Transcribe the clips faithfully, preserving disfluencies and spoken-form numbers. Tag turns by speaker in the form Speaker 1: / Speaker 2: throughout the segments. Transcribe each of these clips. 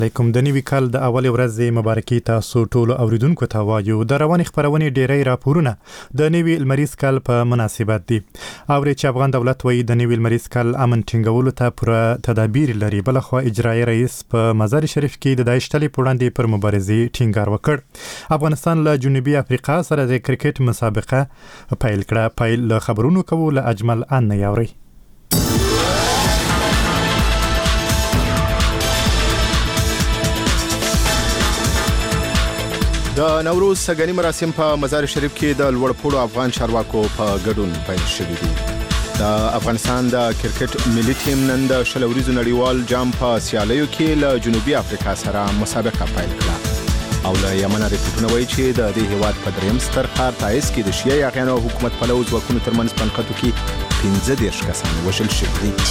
Speaker 1: علیکم. د نوي کال د اولې ورځې مبارکي تاسو ټولو اوریدونکو ته وایو. د روانې خپرونې ډیری راپورونه د نوي لمریز کال په مناسبت دي. اوري چې افغان دولت وایي د نوي لمریز کال امن ټینګولو ته پوره تدابیر لري. بلخوا اجرایي رئیس په مزار شریف کې د داعش ډلې په وړاندې پر مبارزې ټینګار وکړ. افغانستان له جنوبي افریقا سره د کرکټ مسابقه پیل کړه. پیل له خبرونو کوو له اجمل ان یاوري.
Speaker 2: د نوروز سګنی مراسم په مزار شریف کې د لوړپوړو افغان چارواکو په ګډون پیل شوي دي. د افغانستان د کرکټ ملي ټیم نن د شل ورځو نړیوال جام په سیالیو کې له جنوبي افریقا سره مسابقه پیل کړه. او له یمن ریپورټونه وایي چې د دې هیواد په دریم ستر ښار تایز کې د شیعه یاغیانو حکومت پلو ځواکونو ترمنځ په نښتو کې پنځه دېرش کسان وژل شوي دي.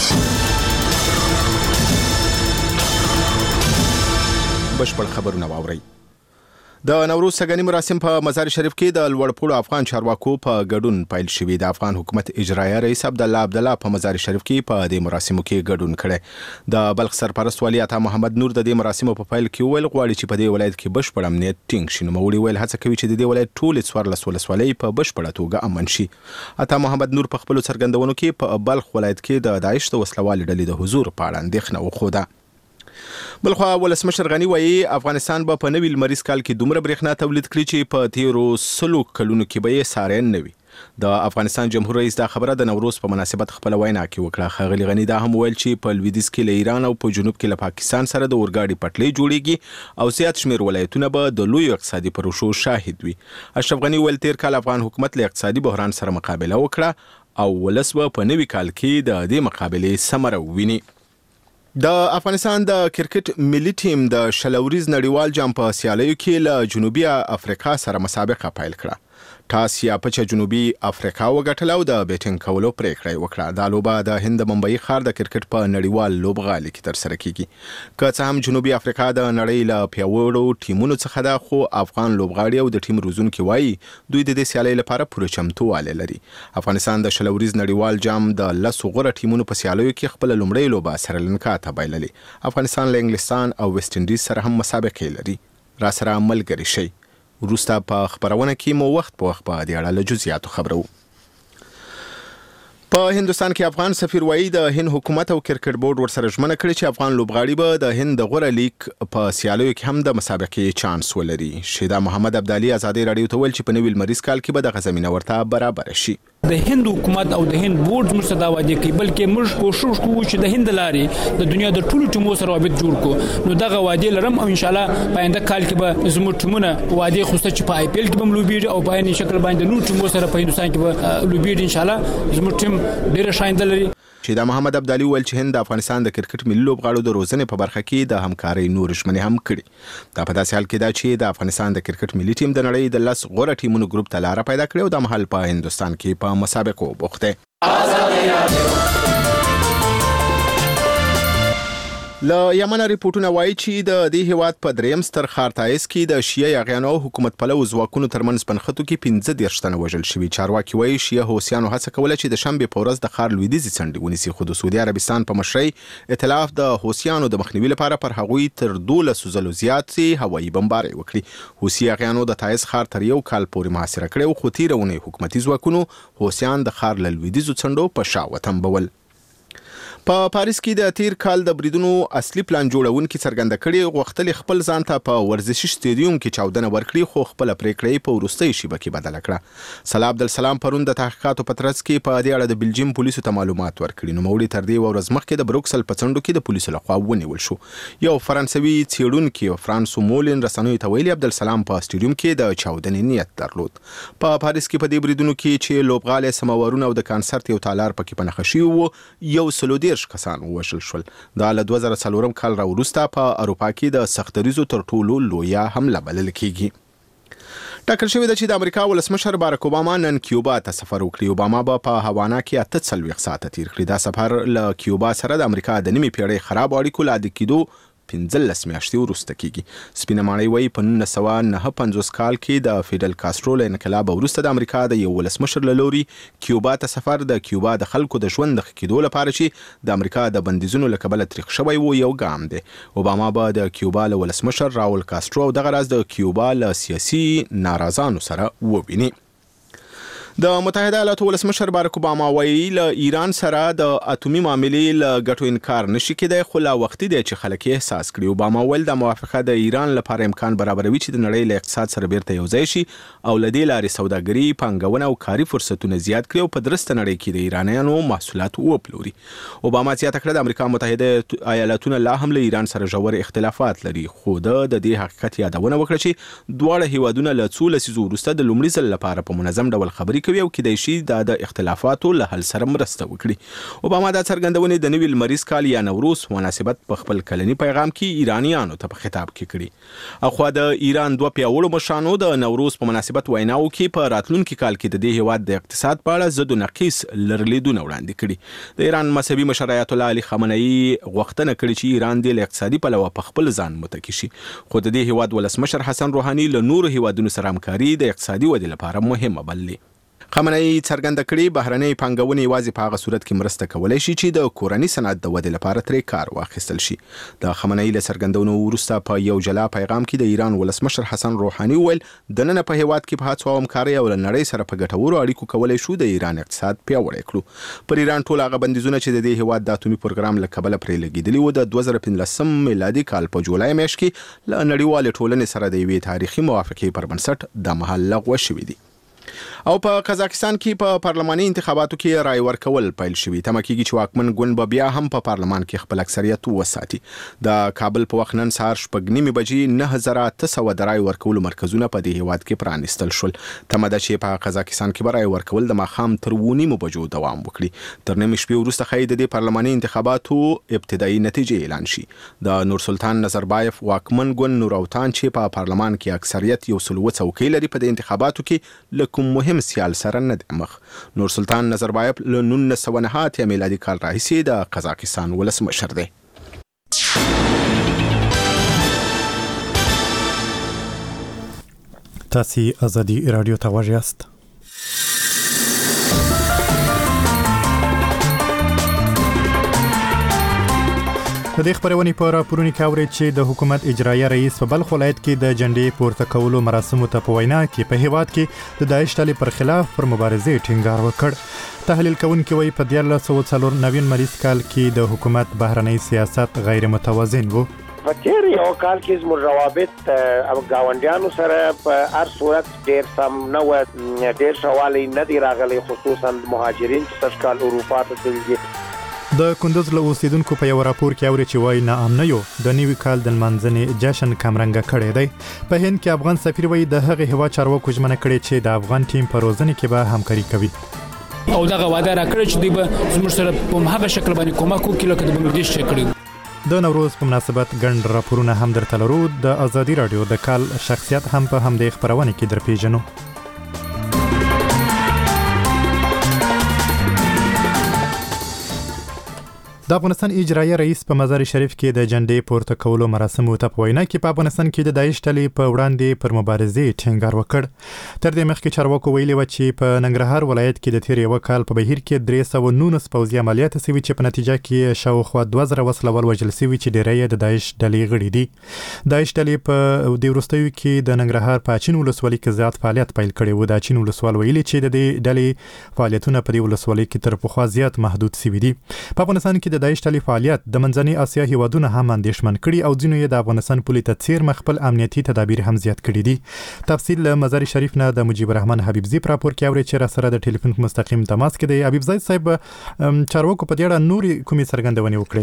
Speaker 2: بشپړ خبرونه واورئ. د نوروز سګنی مراسم په مزار شریف کې د لوړپوړو افغان چارواکو په ګډون پیل شوي. د افغان حکومت اجرایي رئیس عبدالله عبدالله په مزار شریف کې په دې مراسمو کې ګډون کړی. د بلخ سرپرست والي عطا محمد نور د دې مراسمو په پیل کې ویل غواړي چې په دې ولایت کې بشپړ امنیت ټینګ شي. نوموړي ویل هڅه کوي چې د دې ولایت ټولې څوارلس ولسوالۍ په بشپړه توګه امن شي. عطا محمد نور په خپلو څرګندونو کې په بلخ ولایت کې د داعش د وسلوالې ډلې د حضور په اړه اندېښنه وښوده. بلخوا ولسمشر غنی وایي افغانستان به په نوي لمریز کال کې دومره برېښنا تولید کړي چې په تیرو سلو کلونو کې به یې ساری نه وي. د افغانستان جمهور رئیس دا خبره د نوروز په مناسبت خپل وینا کې وکړه. ښاغلي غنی دا هم ویل چې په لویدیځ کې له ایران او په جنوب کې له پاکستان سره د اورګاډي پټلۍ جوړیږي او زیات شمیر ولایتونه به د لوی اقتصادي پروژو شاهد وي. اشرف غنی ویل تیر کال افغان حکومت له اقتصادي بحران سره مقابله وکړه او ولس به په نوي کال کې د دې مقابلې ثمره وویني. د افغانستان د کرکټ ملي ټیم د شل ورځ نړیوال جام په سیالیو کې له جنوبي افریقا سره مسابقه پیل کړه. ټاس یا پچه جنوبي افریقا وګټله او د بیټینګ کولو پریکړه یې وکړه. دا لوبه د هند د ممبئی ښار د کرکټ په نړیوال لوبغالي کې ترسره کیږي. که څه هم جنوبي افریقا د نړۍ له پیاوړو ټیمونو څخه ده، خو افغان لوبغاړي او د ټیم روزونکي وایي دوی د دې سیالۍ لپاره پوره چمتووالی لري. افغانستان د شل ورځ نړیوال جام د لسو غوره ټیمونو په سیالیو کې خپله لومړۍ لوبه سریلانکا ته بایللې. افغانستان له انګلستان او ویسټ انډیز سره هم مسابقې لري. را سره ملګري شئ. وروسته په خبرونه کې مو وخت په وخت په دې اړه له جزئیاتو خبرو. په هندوستان کې افغان سفیر وایي د هند حکومت او کرکټ بورډ ورسره ژمنه کړې چې افغان لوبغاړي به د هند د غوره لیګ په سیالیو کې هم د مسابقې چانس ولري. شیدا محمد ابدالي ازادي راډیو ته ویل چې په نوي لمریز کال کې به دغه زمینه ورته برابر شي.
Speaker 3: د هند حکومت او د هند بورډ موږ ته دا وعده کوي، بلکې موږ کوشش کوو چې د هند لارې د دنیا د ټولو ټیمونو سره رابط جوړ کړو. نو دغه وعده لرم او ان شاء الله په آینده کال کې به زموږ ټیمونه وعده خوسته چې په آی پی ایل کې به لوبېږي او په عین شکل باندې نور ټیمونو سره په هندوستان کې به لوبېږي. ان شاء الله زموږ ټیم ډېر شاینده لري.
Speaker 2: شیدا محمد ابدالي ویل چې هند د افغانستان د کرکټ ملي لوبغاړو د روزنې په برخه کې د همکارۍ نور ژمنې هم کړي. دا په داسې حال کې ده چې د افغانستان د کرکټ ملي ټیم د نړۍ د لس غوره ټیمونو ګروپ ته لاره پیدا کړې او د مهال په هندوستان کې په مسابقو بوخت دی. له یمن ریپورټونه وایي چې د دې هیواد په دریم ستر ښار تایز کې د شیعه یاغیانو حکومت پلو ځواکونو ترمنځ په نښتو کې پنځه دېرش تنه وژل شوي. چارواکي وایي شیعه حوثیانو هڅه کوله چې د شنبې په ورځ د ښار لویدیځې څنډې ونیسي، خو د سعودي عربستان په مشرۍ ائتلاف د حوثیانو د مخنیوي لپاره پر هغوی تر دولسو ځلو زیاتې هوایي بمبارۍ وکړي. حوثي یاغیانو د تایز ښار تر یو کال پورې محاصره کړی، خو تېره اونۍ حکومتي ځواکونو حوثیان د ښار له لویدیځو څنډو په شا وتمبول. په پاریس کې د تیر کال د بریدونو اصلي پلان جوړونکي څرګنده کړي غوښتل خپل ځان ته په ورزشي سټیډیوم کې چاودنه ورکړي، خو خپل پریکړه په وروستۍ شیبه کې بدله کړه. صلاح عبدالسلام پرون د تحقیقاتو په ترڅ کې په دې اړه د بلجیم پولیسو ته معلومات ورکړي. نوموړي تر دې ورځ مخکې د بروکسل په څنډو کې د پولیسو لخوا ونیول شو. یو فرانسوي څېړونکي فرانسو مولین رسنیو ته ویلي عبدالسلام په سټیډیوم کې د چاودنې نیت درلود. په پاریس کې په دې بریدونو کې چې لوبغالی سماورونه او د کانسرت یو تالار پکې په نښه شوي وو، یو سلو دېرش کسان ووژل شول. دا له دوه زره څلورم کال راوروسته په اروپا کې د سختدریزو تر ټولو لویه حمله بلل کیږي. ټاکل شوې ده چې د امریکا ولسمشر بارک اوباما نن کیوبا ته سفر وکړي. اوباما به په هاوانا کې اته څلوېښت ساعته تیر کړي. دا سفر له کیوبا سره د امریکا د نیمې پیړۍ خراب اړیکو له عادي کېدو پنځلس میاشتې وروسته کیږي. سپینه ماڼۍ وایي په نولس سوه نهه پنځوس کال کې د فیډل کاسترو له انقلاب وروسته د امریکا د یو ولسمشر له لوري کیوبا ته سفر د کیوبا د خلکو د ژوند د ښه کېدو لپاره چې د امریکا د بندیزونو له کبله تریخ شوی و یو ګام دی. اوباما به د کیوبا له ولسمشر راول کاسترو او دغه راز د کیوبا له سیاسي ناراضانو سره وویني. د متحده ایالاتو ولسمشر باراک اوباما وایي له ایران سره د اټومي معاملې له ګټو انکار نشي کېدای، خو لا وختي دی چې خلک یې احساس کړي. اوباما ویل د موافقه د ایران لپاره امکان برابروي چې د نړۍ له اقتصاد سره بیرته یو ځای شي او له دې لارې سوداګري، پانګونه او کاري فرصتونه زیات کړي او په درسته نړۍ کې د ایرانیانو محصولات وپلوري. اوباما زیاته کړه د امریکا متحده ایالاتونه لا هم له ایران سره ژور اختلافات لري، خو د دې حقیقت یادونه وکړه چې دواړه هیوادونه له څو لسیزو وروسته د لومړي ځل لپاره په منظم ډول خبرې کوي او کېدای شي دا د اختلافاتو له حل سره مرسته وکړي. اوباما دا څرګندونې د نوي لمریز کال یا نوروز مناسبت په خپل کلني پیغام کې ایرانیانو ته په خطاب کې کړي. اخوا د ایران دوه پیاوړو مشرانو د نوروز په مناسبت ویناو کې په راتلونکي کال کې د دې هیواد د اقتصاد په اړه ضد و نقیص لرلیدونه وړاندې کړي. د ایران مذهبي مشر آیت الله علي خامنه‌ای غوښتنه کړې چې ایران د اقتصادي پلوه په خپل ځان متکی شي، خو د دې هیواد ولسمشر حسن روحاني له نورو هیوادونو سره همکاري د اقتصادي ودې لپاره مهمه بللې. خامنه‌ای څرګنده کړي بهرنۍ پانګونې یوازې په هغه صورت کې مرسته کولی شي چې د کورني صنعت د ودې لپاره ترې کار واخیستل شي. د خامنه‌ای له څرګندونو وروسته په یو جلا پیغام کې د ایران ولسمشر حسن روحاني وویل دننه په هیواد کې په هڅو او همکارۍ او له نړۍ سره په ګټورو اړیکو کولی شو د ایران اقتصاد پیاوړی کړو. پر ایران ټول هغه بندیزونه چې د دې هیواد د اټومي پروګرام له کبله پرې لګېدلي وو د دوه زره پنځلسم میلادي کال په جولای میاشت کې له نړیوالې ټولنې سره د یوې تاریخي موافقې پر بنسټ د مهال لغوه شوې دي. او په قزاقستان کې په پارلماني انتخاباتو کې رای ورکول پیل شوی. تمه کېږي چې واکمن ګوند به بیا هم په پارلمان کې خپل اکثریت وساتي. د کابل په وخت نن سهار شپږ نیمې بجې نه زره اته سوه د رای ورکولو مرکزونه په دې هیواد کې پرانیستل شول. تمه ده چې په قزاقستان کې به رای ورکول د ماښام تر اوه نیمو بجو دوام وکړي. تر نیمې شپې وروسته ښایي د دې پارلماني انتخاباتو ابتدایي نتیجې اعلان شي. د نورسلطان نظربایف واکمن ګوند نوراوتان چې په پارلمان کې اکثریت یو سل اوه څوکۍ لري په دې انتخاباتو کې له کوم مهم سیال سره نه دی مخ. نورسلطان نظربایف له نولس سوه نهه اتیا میلادي کال راهیسې د قزاقستان ولسمشر دی.
Speaker 1: تاسو ازادي رادیو ته غوږ یاست. د دې خبرونې په راپورونو کې اوري چې د حکومت اجرایي رئیس په بلخ ولایت کې د جنډې پورته کولو مراسمو ته په وینا کې په هیواد کې د داعش ډلې پر خلاف پر مبارزې ټینګار وکړ. تحلیل کوونکي وایي په دیارلس سوه څلور نوي مریض کال کې د حکومت بهرنی سیاست غیر متوازن و.
Speaker 4: په تیر یو کال کې زموږ روابط او گاونډیانو سره په هر صورت ډیر سم نه و، ډیر شوالی نه دی راغلی، خصوصا مهاجرین چې سږ کال اروپا ته تللي.
Speaker 1: د کندوز له اوسیدونکو په یو راپور کې اوري چې وایي ناامنیو د نوي کال د لمانځنې جشن کمرنګه کړی دی. په هند کې افغان سفیر وایي د هغې هیواد چارواکو ژمنه کړې چې د افغان ټیم په روزنې کې به همکاري کوي
Speaker 3: او دغه وعده راکړه چې دوی به زموږ سره په هغه شکل باندې کومک وکړي لکه د بنګلادیش چې کړي.
Speaker 1: د نوروز په مناسبت ګڼ راپورونه هم درته لرو. د ازادي رادیو د کال شخصیت هم په همدې خپرونه کې درپېژنو. د افغانستان اجرایي رئیس په مزار شریف کې د جنډې پورته کولو مراسمو ته په وینا کې په افغانستان کې د داعش ډلې په وړاندې پر مبارزې ټینګار وکړ. تر دې مخکې چارواکو ویلي و چې په ننګرهار ولایت کې د تیر یو کال په بهیر کې درې سوه نولس پوځي عملیات شوي چې په نتیجه کې شاوخوا دوه زره وسلوال وژل شوي چې ډیری یې د داعش ډلې غړي دي. داعش ډلې په دې وروستیو کې د ننګرهار په اچین ولسوالۍ کې زیات فعالیت پیل کړی و. د اچین ولسوال ویلي چې د دې ډلې فعالیتونه په دې ولسوالۍ کې تر پخوا زیات محدود شوي دي. په افغانستان کې د داعش ډلې فعالیت د منځنۍ اسیا هیوادونه هم اندېښمن کړي او ځینو یې د افغانستان پولې ته څیرمه خپل امنیتي تدابیر هم زیات کړي دي. تفصیل له مزار شریف نه د مجیب الرحمن حبیبزی په راپور کې اوري چې را سره د ټلیفون په مستقیم تماس کې دی. حبیبزی صاحب، چارواکو په دې اړه نورې کومې څرګندونې وکړې؟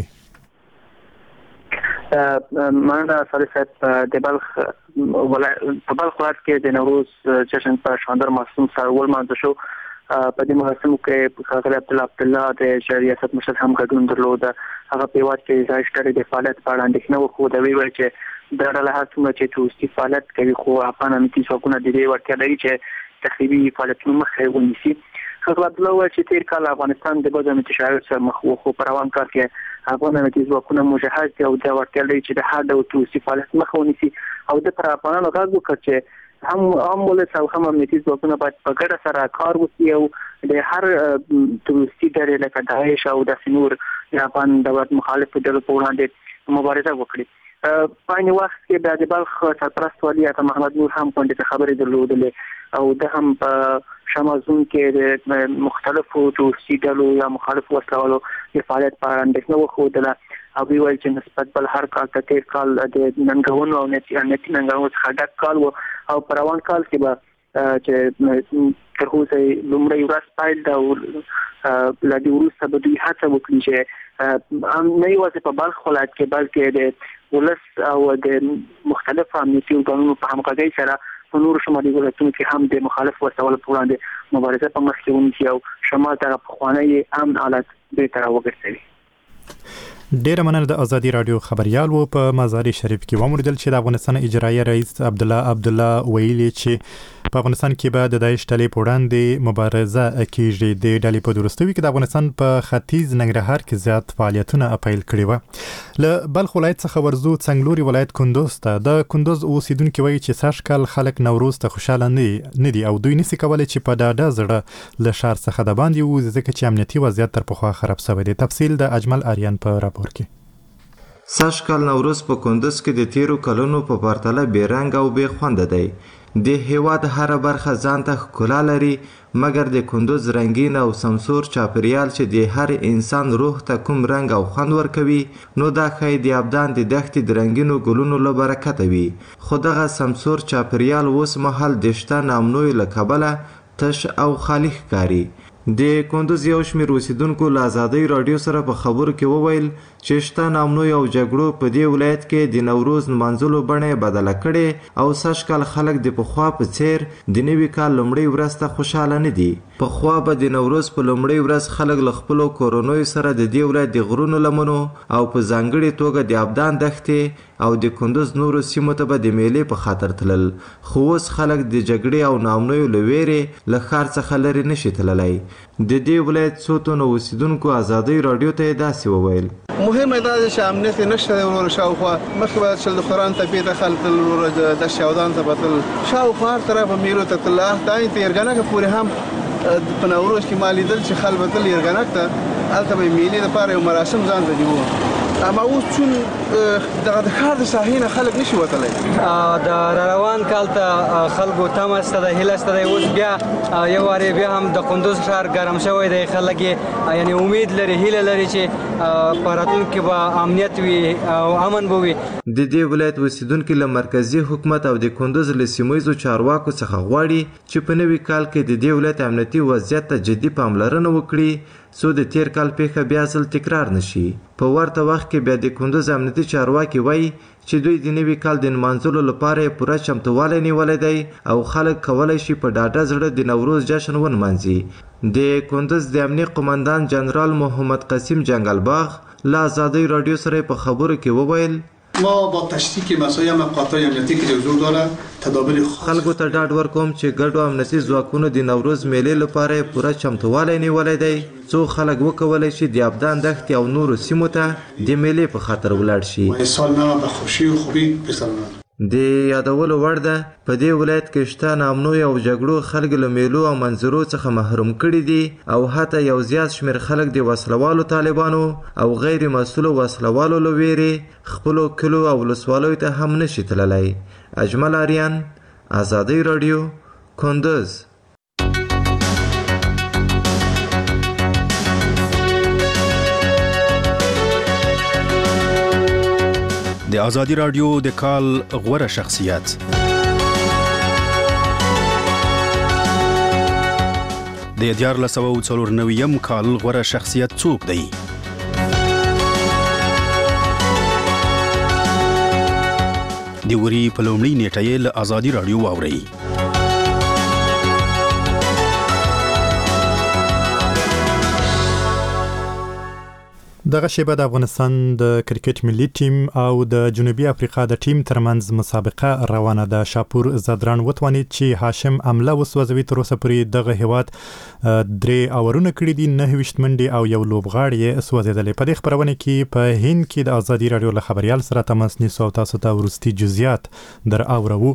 Speaker 5: مننه صالح صاحب. د بلخ په بلخ ولایت کې د نوروز جشن په شاندار مراسمو سره ولمانځل شو. په دې مراسمو کې ښاغلی عبدالله عبدالله د ریاست مشر هم ګډون درلوده. هغه په هېواد کې داعش ډلې د فعالیت په اړه اندېښنه وښوده. ویې ویل چې دا ډله هر څومره چې تروریستي فعالیت کوي خو افغان امنیتي ځواکونه د دې وړتیا لري چې تخریبي فعالیتونو مخه ونیسي. خغل عبد الله چې تیر کال افغانستان د بده متشابه سره مخ وو خو پر روان کار کې افغان امنیتي ځواکونه مجهز دي او د ورته لري چې د هر ډول توسي فعالیت مخ ونیسي او د پر افغانانو غږ وکړي چې هم هم ولې او هم امنیتي ځواکونه باید په ګډه سره کار وکړي او د هر توسي ډلې لکه داعش او د سنور د افغان دولت مخالف ډلو په وړاندې مبارزه وکړي. په عین وخت کې د بلخ سرپرست والي عطا محمد نور هم په خبرې درلودلې او د هم په شمازون کې د مختلفو توسي ډلو یا مخالفو وسلوالو د فعالیت په اړه اندېښنه وښودله او ویل چې نسبت بل هر کال ته تیر کال د ننګونو او نتی ننګونو څخه ډک کال وو او په روان کال کې به چې تر اوسه لومړی ورځ پیل دا او لا دې وروسته به دوی هڅه وکړي چې نه یوازې په بلخ ولایت کې بلکې د ولس او د مختلفو امنیتي ارګانونو په همغږۍ سره په نورو شمالي ولایتونو کې هم د مخالف وسلوالو په وړاندې مبارزه په مخ کې ونیسي او شمال ته پخوانی امن حالت بهتر وګرځوي.
Speaker 1: ډیره مننه. د ازادي رادیو خبريال وو په مزار شریف کې وموردل چې د افغانستان اجرایي رئیس عبد الله عبد الله ویلي چې په افغانستان کې به د داعش ډلې په وړاندې مبارزه کیږي. د ډلې په درستوي کې د افغانستان په ختیځ ننګرهار کې زیات فعالیتونه پیل کړي و. له بلخ ولایت څخه ورزو څنګلوري ولایت کندوز ته د کندوز اوسیدونکو وایي چې ساشکل خلک نوروز ته خوشاله نه دي او دوی نسي کولای چې په ډاډه زړه له شهر څخه د باندې وځي ځکه چې امنیتي وضعیت تر پخوا خراب شوی دی. تفصیل د اجمل آریان په راپور کې.
Speaker 6: ساشکال نوروز په کندوز کې د تیرو کلونو په پرتله بې رنګ او بې خوند دی. د هیواد هر برخه ځان ته ښکلا لري مګر د کندوز رنگین او سمسور چاپریال چې د هر انسان روح ته کوم رنگ او خوند ورکوي نو دا ښایي د ابدان د دښتې د رنګینو ګلونو له برکته وي. خو دغه سمسور چاپریال اوس مهال د شته ناامنیو له کبله تش او خالی ښکاري. د کندوز یو شمېر اوسیدونکو له ازادۍ راډیو سره په خبرو کې وویل چې شته ناامنیو او جګړو په دې ولایت کې د نوروز نمانځلو بڼه یې بدله کړې او سږکال خلک د پخوا په څیر د نوي کال لومړۍ ورځ ته خوشحاله نه دي. پخوا به د نوروز په لومړۍ ورځ خلک له خپلو کورنیو سره د دې ولایت د غرونو لمنو او په ځانګړې توګه د ابدان دښتې او د کندوز نورو سیمو ته به د میلې په خاطر تلل. خو اوس خلک د جګړې او ناامنیو له ویرې له ښار څخه لرې نشي تللی. د دې ولایت څو تنو اوسیدونکو ازادۍ راډیو ته یې داسې وویل.
Speaker 7: مهمه دا ده چې امنیت نشته دی ورور شاوخوا مخکې باید چې د خوران تپې ته خلک تل ورور د شاودان ته به تل شاوخوا هر طرفه میلو ته تل دا تر یرګنکه پورې هم په نوروز کې ما لیدل چې خلک به تل یرګنک ته هلته به میلې دپاره یو مراسم ځان ته جوړ. اما اوس چون دغه د ښار د ساحې نه خلک نشي وتلی.
Speaker 8: د روان کال ته خلکو تمه شته ده هیله شته ده. اوس بیا یو وارې بیا هم د کندوز ښار ګرم شوی دی. خلک یې یعنې امید لري هیله لري چې په راتلونکي کې به امنیت وي او امن به وي.
Speaker 6: د دې ولایت اوسیدونکي له مرکزي حکومت او د کندوز له سیمهییزو چارواکو څخه غواړي چې په نوي کال کې د دې ولایت امنیتي وضعیت ته جدي پاملرنه وکړي څو د تیر کال پیښه بیا ځل تکرار نشي. په ورته وخت کې بیا د کندوز امنیتي چارواکي وایي چې دوی د نوي کال د نمانځلو لپاره یې پوره چمتووالی نیولی دی او خلک کولی شي په ډاډه زړه د نوروز جشن ونمانځي. د کندوز د امنیت قماندان جنرال محمد قاسم جنگلباغ له ازادۍ راډیو سره په خبرو کې وویل
Speaker 9: ما با تشدید مسائل مقاطع امنیتی که حضور داره تدابیر
Speaker 6: خلکو ته ډاډ ورکوم چې ګډو امنیتي ځواکونو د نوروز میلې لپاره پوره چمتووالی نیولی دی څو خلک وکولی شي د ابدان دښتې او نورو سیمو ته د میلې په خاطر ولاړ شي.
Speaker 9: سال نو به خوشی و خوبی بسلامت.
Speaker 6: د یادولو وړ ده په دې ولایت کې شته ناامنیو او جګړو خلک له میلو او منظرو څخه محروم کړي دي او حتی یو زیات شمېر خلک د وسلوالو طالبانو او غیر مسؤلو وسلوالو له ویرې خپلو کلو او ولسوالیو ته هم نشي تللی. اجمل آریان ازادۍ راډیو کندوز.
Speaker 2: د ازادي رادیو د کال غوره شخصیت د دیارلس سوه څلور نویم کال غوره شخصیت څوک دی؟ د وري په لومړۍ نیټه یې له ازادي رادیو واورئ.
Speaker 1: دغه شیبه د افغانستان د کرکټ ملي ټیم او د جنوبي افریقا د ټیم ترمنځ مسابقه روانه ده. شاپور زدران وتوانید چې هاشم عمله وسوځوي. تر اوسه پورې دغه هیواد درې اورونه کړي دي، نه ویشت منډې او یو لوبغاړی یې سوځېدلی. په دې خپرونه کې په هند کې د ازادي راډیو له خبريال سره تماس نیسو او تاسو ته ورستي جزئیات در اورو.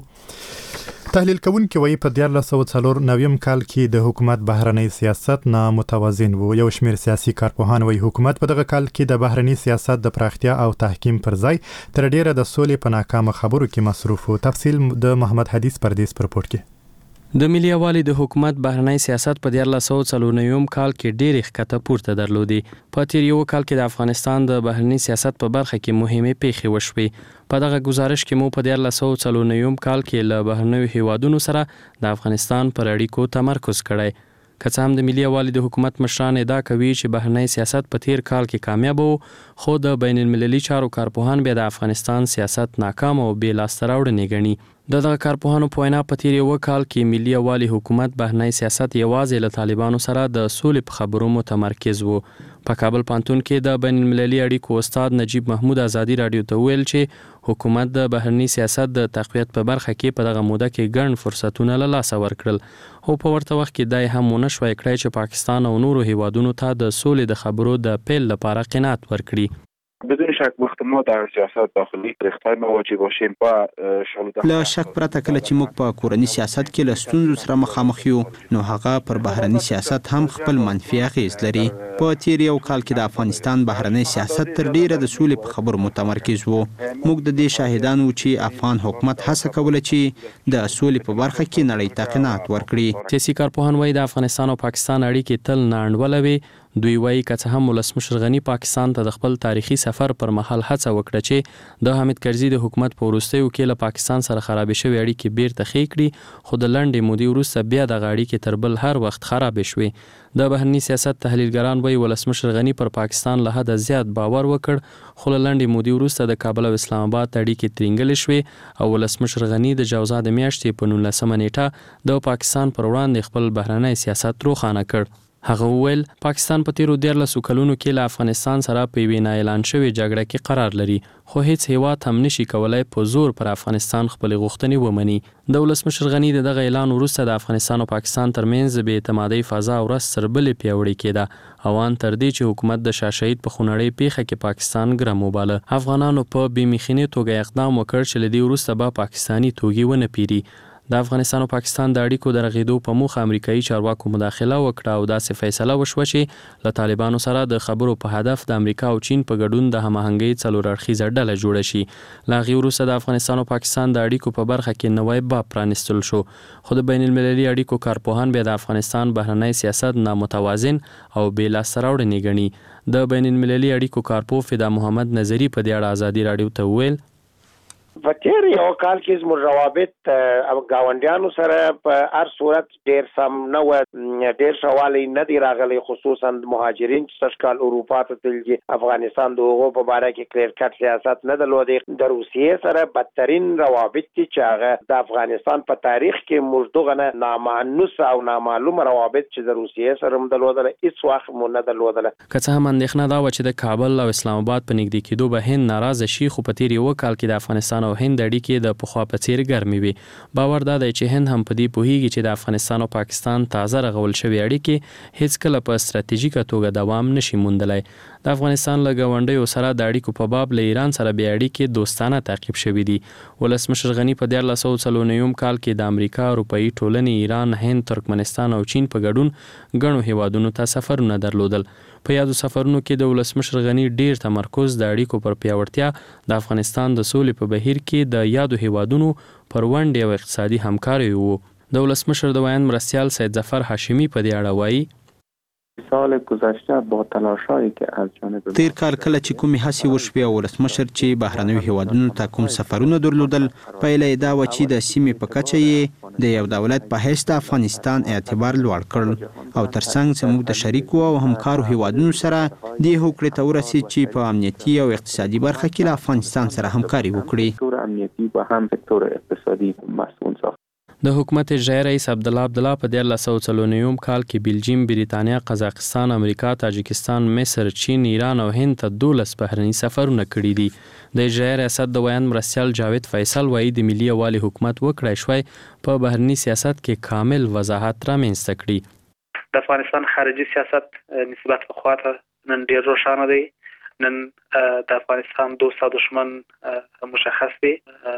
Speaker 1: تحلیل کوونکي وایي په دیارلس سوه څلور نویم کال کې د حکومت بهرنی سیاست نامتوازن و. یو شمېر سیاسي کارپوهان وایي حکومت په دغه کال کې د بهرنی سیاست د پراختیا او تحکیم پر ځای تر ډیره د سولې په ناکامه خبرو کې مصروف و. تفصیل د محمد حدیث پردیس پر رپورټ کې.
Speaker 10: د ملي یوالي د حکومت بهرنی سیاست په دیارلس سوه څلور نویم کال کې ډېرې ښکته پورته درلودي. په تیر یو کال کې د افغانستان د بهرنی سیاست په برخه کې مهمې پیښې وشوې. په دغه گزارش کې مو په دیارلس سوه څلور نویم کال کې له بهرنیو هیوادونو سره د افغانستان پر اړیکو تمرکز کړی. که څه هم د ملي یوالي د حکومت مشران ادعا کوي چې بهرنی سیاست په تیر کال کې کامیاب وو، خو د بین المللي چارو کارپوهان بیا د افغانستان سیاست ناکام او بې لاسته راوړنې ګڼي. د دغه کارپوهانو په وینا په تیر یو کال کې ملي یوالي حکومت بهرنی سیاست یوازې له طالبانو سره د سولې په خبرو متمرکز وو. په کابل پانتون کې د بین المللي اړیکو استاد نجیب محمود ازادي راډیو ته ویل چې حکومت د بهرنی سیاست د تقویت په برخه کې په دغه موده کې ګڼ فرصتونه له لاسه ورکړل، او په ورته وخت کې دا هم ونه شوی کړی چې پاکستان او نورو هیوادونو ته د سولې د خبرو د پیل لپاره قناعت ورکړي.
Speaker 11: بدون شک وقت ما در سیاست داخلی ریختای مواجه باشیم با شغل
Speaker 12: لا شک پرته کله چې موږ په کورنی سیاست کې له ستونزو سره مخامخ یو، نو هغه پر بهرنی سیاست هم خپل منفي اغیز لري. په تیر یو کال کې د افغانستان بهرنی سیاست تر ډیره د سولې په خبرو متمرکز وو. موږ د دې شاهدان وو چې افغان حکومت هڅه کوله چې د سولې په برخه کې نړۍ ته قناعت ورکړي.
Speaker 10: سیاسي کارپوهان وایي د افغانستان او پاکستان اړیکې تل ناانډوله وي. دوی وایي که څه هم ولسمشر غني پاکستان ته د خپل تاریخي سفر پر مهال هڅه وکړه چې د حامد کرزي د حکومت په وروستیو کې له پاکستان سره خرابې شوې اړیکې بیرته ښې کړي، خو د لنډې مودې وروسته بیا دغه اړیکې تر بل هر وخت خرابې شوې. د بهرني سیاست تحلیلګران وایي ولسمشر غني پر پاکستان له حده زیات باور وکړ، خو له لنډې مودې وروسته د کابل او اسلام آباد اړیکې ترینګلې شوې او ولسمشر غني د جوزا د میاشتې په نولسمه نیټه د پاکستان پر وړاندې خپل بهرنی سیاست روښانه کړ. هغه وویل پاکستان په تیرو دیارلسو کلونو کې له افغانستان سره په یوې نااعلان شوې جګړه کې قرار لري، خو هیڅ هیواد هم نشي کولای په زور پر افغانستان خپلې غوښتنې ومني. د ولسمشر غني د دغه اعلان وروسته د افغانستان او پاکستان ترمنځ د بې اعتمادۍ فضا ورځ تر بلې پیاوړې کېده، او ان تر دې چې حکومت د شاه شهید په خونړۍ پیښه کې پاکستان ګرم وباله. افغانانو په بې مخینې توګه اقدام وکړ چې له دې وروسته به پاکستاني توغې ونه پیري. د افغانستان او پاکستان د اړیکو د رغېدو په موخه امریکایي چارواکو مداخله وکړه او داسې فیصله وشوه چې له طالبانو سره د خبرو په هدف د امریکا او چین په ګډون د هماهنګۍ څلور اړخیزه ډله جوړه شي. له هغې وروسته د افغانستان او پاکستان د اړیکو په برخه کې نوی باب پرانیستل شو، خو د بین المللي اړیکو کارپوهان بیا د افغانستان بهرنی سیاست نامتوازن او بې لاسته راوړنې ګڼي. د بین المللي اړیکو کارپوه فدا محمد نظري په دې اړه ازادي راډیو ته وویل
Speaker 4: په تیر یو کال کې زموږ روابط او ګاونډیانو سره په هر صورت ډیر سم نه و، ډیر شوالی نه دی راغلی، خصوصا مهاجرین چې سږ کال اروپا ته تللي. افغانستان د هغو په باره کې کلیر کټ سیاست نه درلودی. د روسیې سره بدترین روابط دي چې هغه د افغانستان په تاریخ کې موږ دغه نه نامعنوس او نامعلوم روابط چې د روسیې سره هم درلودل هیڅ وخت مو نه درلودله.
Speaker 10: که څه هم اندېښنه دا وه چې د کابل او اسلام آباد په نږدې کېدو به هند ناراضه شي، خو په تیر یو کال کې د افغانستان او هند اړیکې د پخوا په څیر ګرمې وي. باور دا دی چې هند هم په دې پوهیږي چې د افغانستان او پاکستان تازه رغول شوې اړیکې هیڅ کله په ستراتیژیکه توګه دوام نشي موندلی. د افغانستان له ګاونډیو سره د اړیکو په باب له ایران سره بیا اړیکې دوستانه تعقیب شوي دي. ولسمشر غني په دیارلس سوه څلور نویم کال کې د امریکا، اروپایي ټولنې، ایران، هند، ترکمنستان او چین په ګډون ګڼو هیوادونو ته سفرونه درلودل. په یادو سفرونو کې د ولسمشر غني ډیر تمرکز د اړیکو پر پیاوړتیا، د افغانستان د سولې په بهیر کې د یادو هیوادونو پر ونډې او اقتصادي همکاري وو. د ولسمشر د ویاند مرستیال سید ظفر هاشمی په دې اړه وایي
Speaker 11: سال گذشته با تلاشایی که از جانب
Speaker 12: تیر کال کله چې کومې هڅې وشوې او ولسمشر چې بهرنیو هیوادونو ته کوم سفرونه درلودل، پایله یې دا وه چې د سیمې په کچه یې د یو دولت په حیث د افغانستان اعتبار لوړ کړل او ترڅنګ زموږ د شریکو او همکارو هیوادونو سره دې هوکړې ته ورسېد چې په امنیتي او اقتصادي برخه کې له افغانستان سره همکاري وکړي.
Speaker 11: سکتور امنیتي و هم سکتور اقتصادي مسئول ساخت.
Speaker 10: د حکومت اجرایي رئیس عبدالله عبدالله په دیارلس سوه څلور نوي کال کې بلجیم، بریتانیا، قزاقستان، امریکا، تاجکستان، مصر، چین، ایران او هند ته دولس بهرني سفرونه کړي دي. د اجرایي ریاست د ویان مرستیال جاوید فیصل وایي د ملي یووالي حکومت وکړای شوی په بهرني سیاست کې کامل وضاحت رامنځته کړي.
Speaker 13: د افغانستان خارجي سیاست نسبت په خواته نن ډیر روښانه دی. نن د افغانستان دوست او دشمن مشخص دی.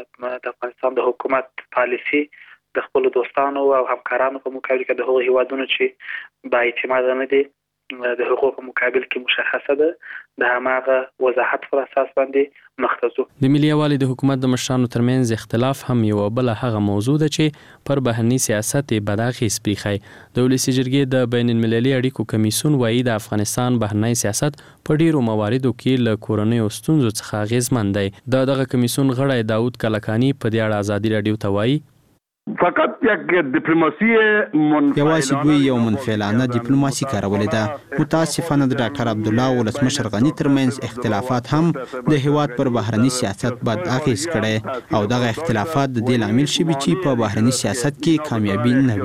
Speaker 13: د افغانستان د حکومت پالیسی د خپل دوستانو او همکارانو په مقابل کې د هغو هیوادونو چې با اعتماد نه دي د حقوقو په مقابل کې مشخصه ده. د هماغه وضاحت پر اساس باندې مختصو.
Speaker 10: د ملي یووالي د حکومت د مشرانو ترمنځ اختلاف هم یو بل هغه موضوع ده چې پر بهرني سیاست بد اغېز پرېښی. د ولسي جرګې د بین المللي اړیکو کمیسیون وایي د افغانستان بهرنی سیاست په ډیرو مواردو کې له کورنیو ستونزو څخه اغېزمن دی. د دغه کمیسیون غړی داود کلکاني په دې اړه ازادي راډیو ته وایي
Speaker 14: فقط یک دیپلماسی منفعلانه
Speaker 12: یوازې دوی یو منفعلانه دیپلوماسي کارولې ده. متاسفانه د ډاکټر عبدالله ولسمشر غني ترمنځ اختلافات هم د هیواد پر بهرني سیاست بد اغېز کړی او دغه اختلافات د دې لامل شوي چې په بهرني سیاست کې کامیابي نه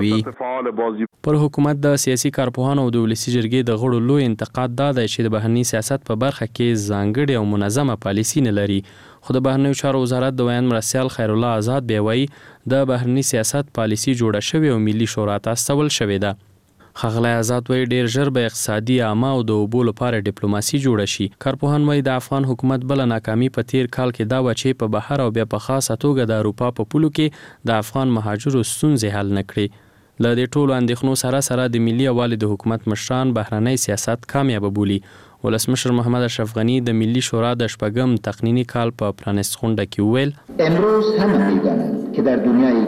Speaker 12: وي.
Speaker 10: پر حکومت د سیاسي کارپوهانو او د ولسي جرګې د غړو لوی انتقاد دا دی چې د بهرني سیاست په برخه کې ځانګړې او منظمه پالیسي نه لري. خو د بهرنیو چارو وزارت د ویان مرستیال خیر الله آزاد بیا وایي د بهرني سیاست پالیسي جوړه شوې او ملي شورا ته استول شوې ده. ښاغلی آزاد وایي ډیر ژر به اقتصادي عامه او د اوبو لپاره ډیپلوماسي جوړه شي. کارپوهان وایي د افغان حکومت بله ناکامي په تیر کال کې دا وه چې په بهر او بیا په خاصه توګه د اروپا په پولو کې د افغان مهاجرو ستونزې حل نه کړې. له دې ټولو اندېښنو سره سره د ملي یووالي د حکومت مشران بهرنی سیاست کامیابه بولي. ولسمشر محمد اشرف غنی د ملي شورا د شپږم تقنینی کال په پرانست غونډه کې وویل
Speaker 15: امروز همه می‌دانند که در دنیای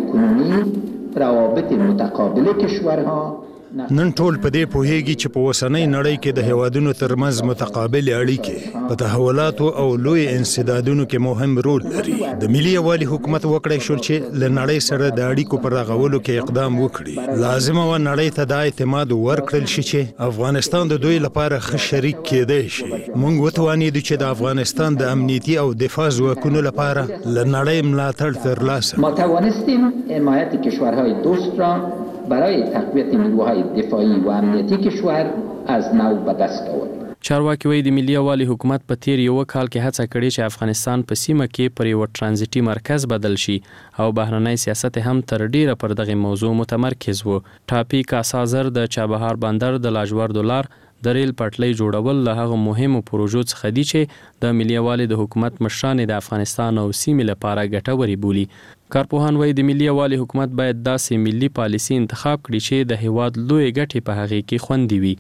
Speaker 15: کنونی روابط متقابل کشورها
Speaker 16: نن ټول په دې پوهیږي چې په اوسنۍ نړۍ کې د هیوادونو ترمنځ متقابل اړیکې په تحولاتو او لوی انسدادونو کې مهم رول لري. د ملي یووالي حکومت وکړای شو چې له نړۍ سره د اړیکو پر رغولو کې اقدام وکړي. لازمه و نړۍ ته د اعتماد ورکړل شي چې افغانستان د دوی لپاره ښه شریک کېدی شي. موږ وتوانیدو چې د افغانستان د امنیتي او دفاع ځواکونو لپاره له نړۍ ملاتړ ترلاسه
Speaker 15: ما توانستیم حمایت کشورهای دوست را برای تقویت نیروهای دفاعی و امنیتی کشور از نو به دست آورد.
Speaker 10: چارواکي وایي د ملي یووالي حکومت په تیر یو کال کې هڅه کړې چې افغانستان په سیمه کې پر یو ترانزیتي مرکز بدل شي او بهرنی سیاست هم تر ډیره پر دغه موضوع متمرکز و. ټاپي کاسازر د چابهار بندر د لاجوردو لار د ریل پټلۍ جوړول له هغه مهمو پروژو څخه دي چې د ملي یووالي د حکومت مشران د افغانستان او سیمې لپاره ګټورې بولي. کارپوهان وایي د ملي یووالي حکومت باید داسې ملي پالیسي انتخاب کړي چې د هیواد لوی ګټې په هغې کې خوندي وي.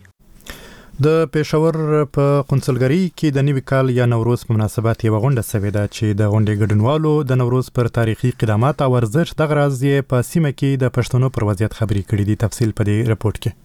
Speaker 1: د پېښور په قونسلګرۍ کې د نوي کال یا نوروز په مناسبت یوه غونډه سوې ده چې د غونډې ګډونوالو د نوروز پر تاریخي قدامت او ارزښت دغه راز یې په سیمه کې د پښتنو پر وضعیت خبرې کړي دي. تفصیل په دې رپورټ کې.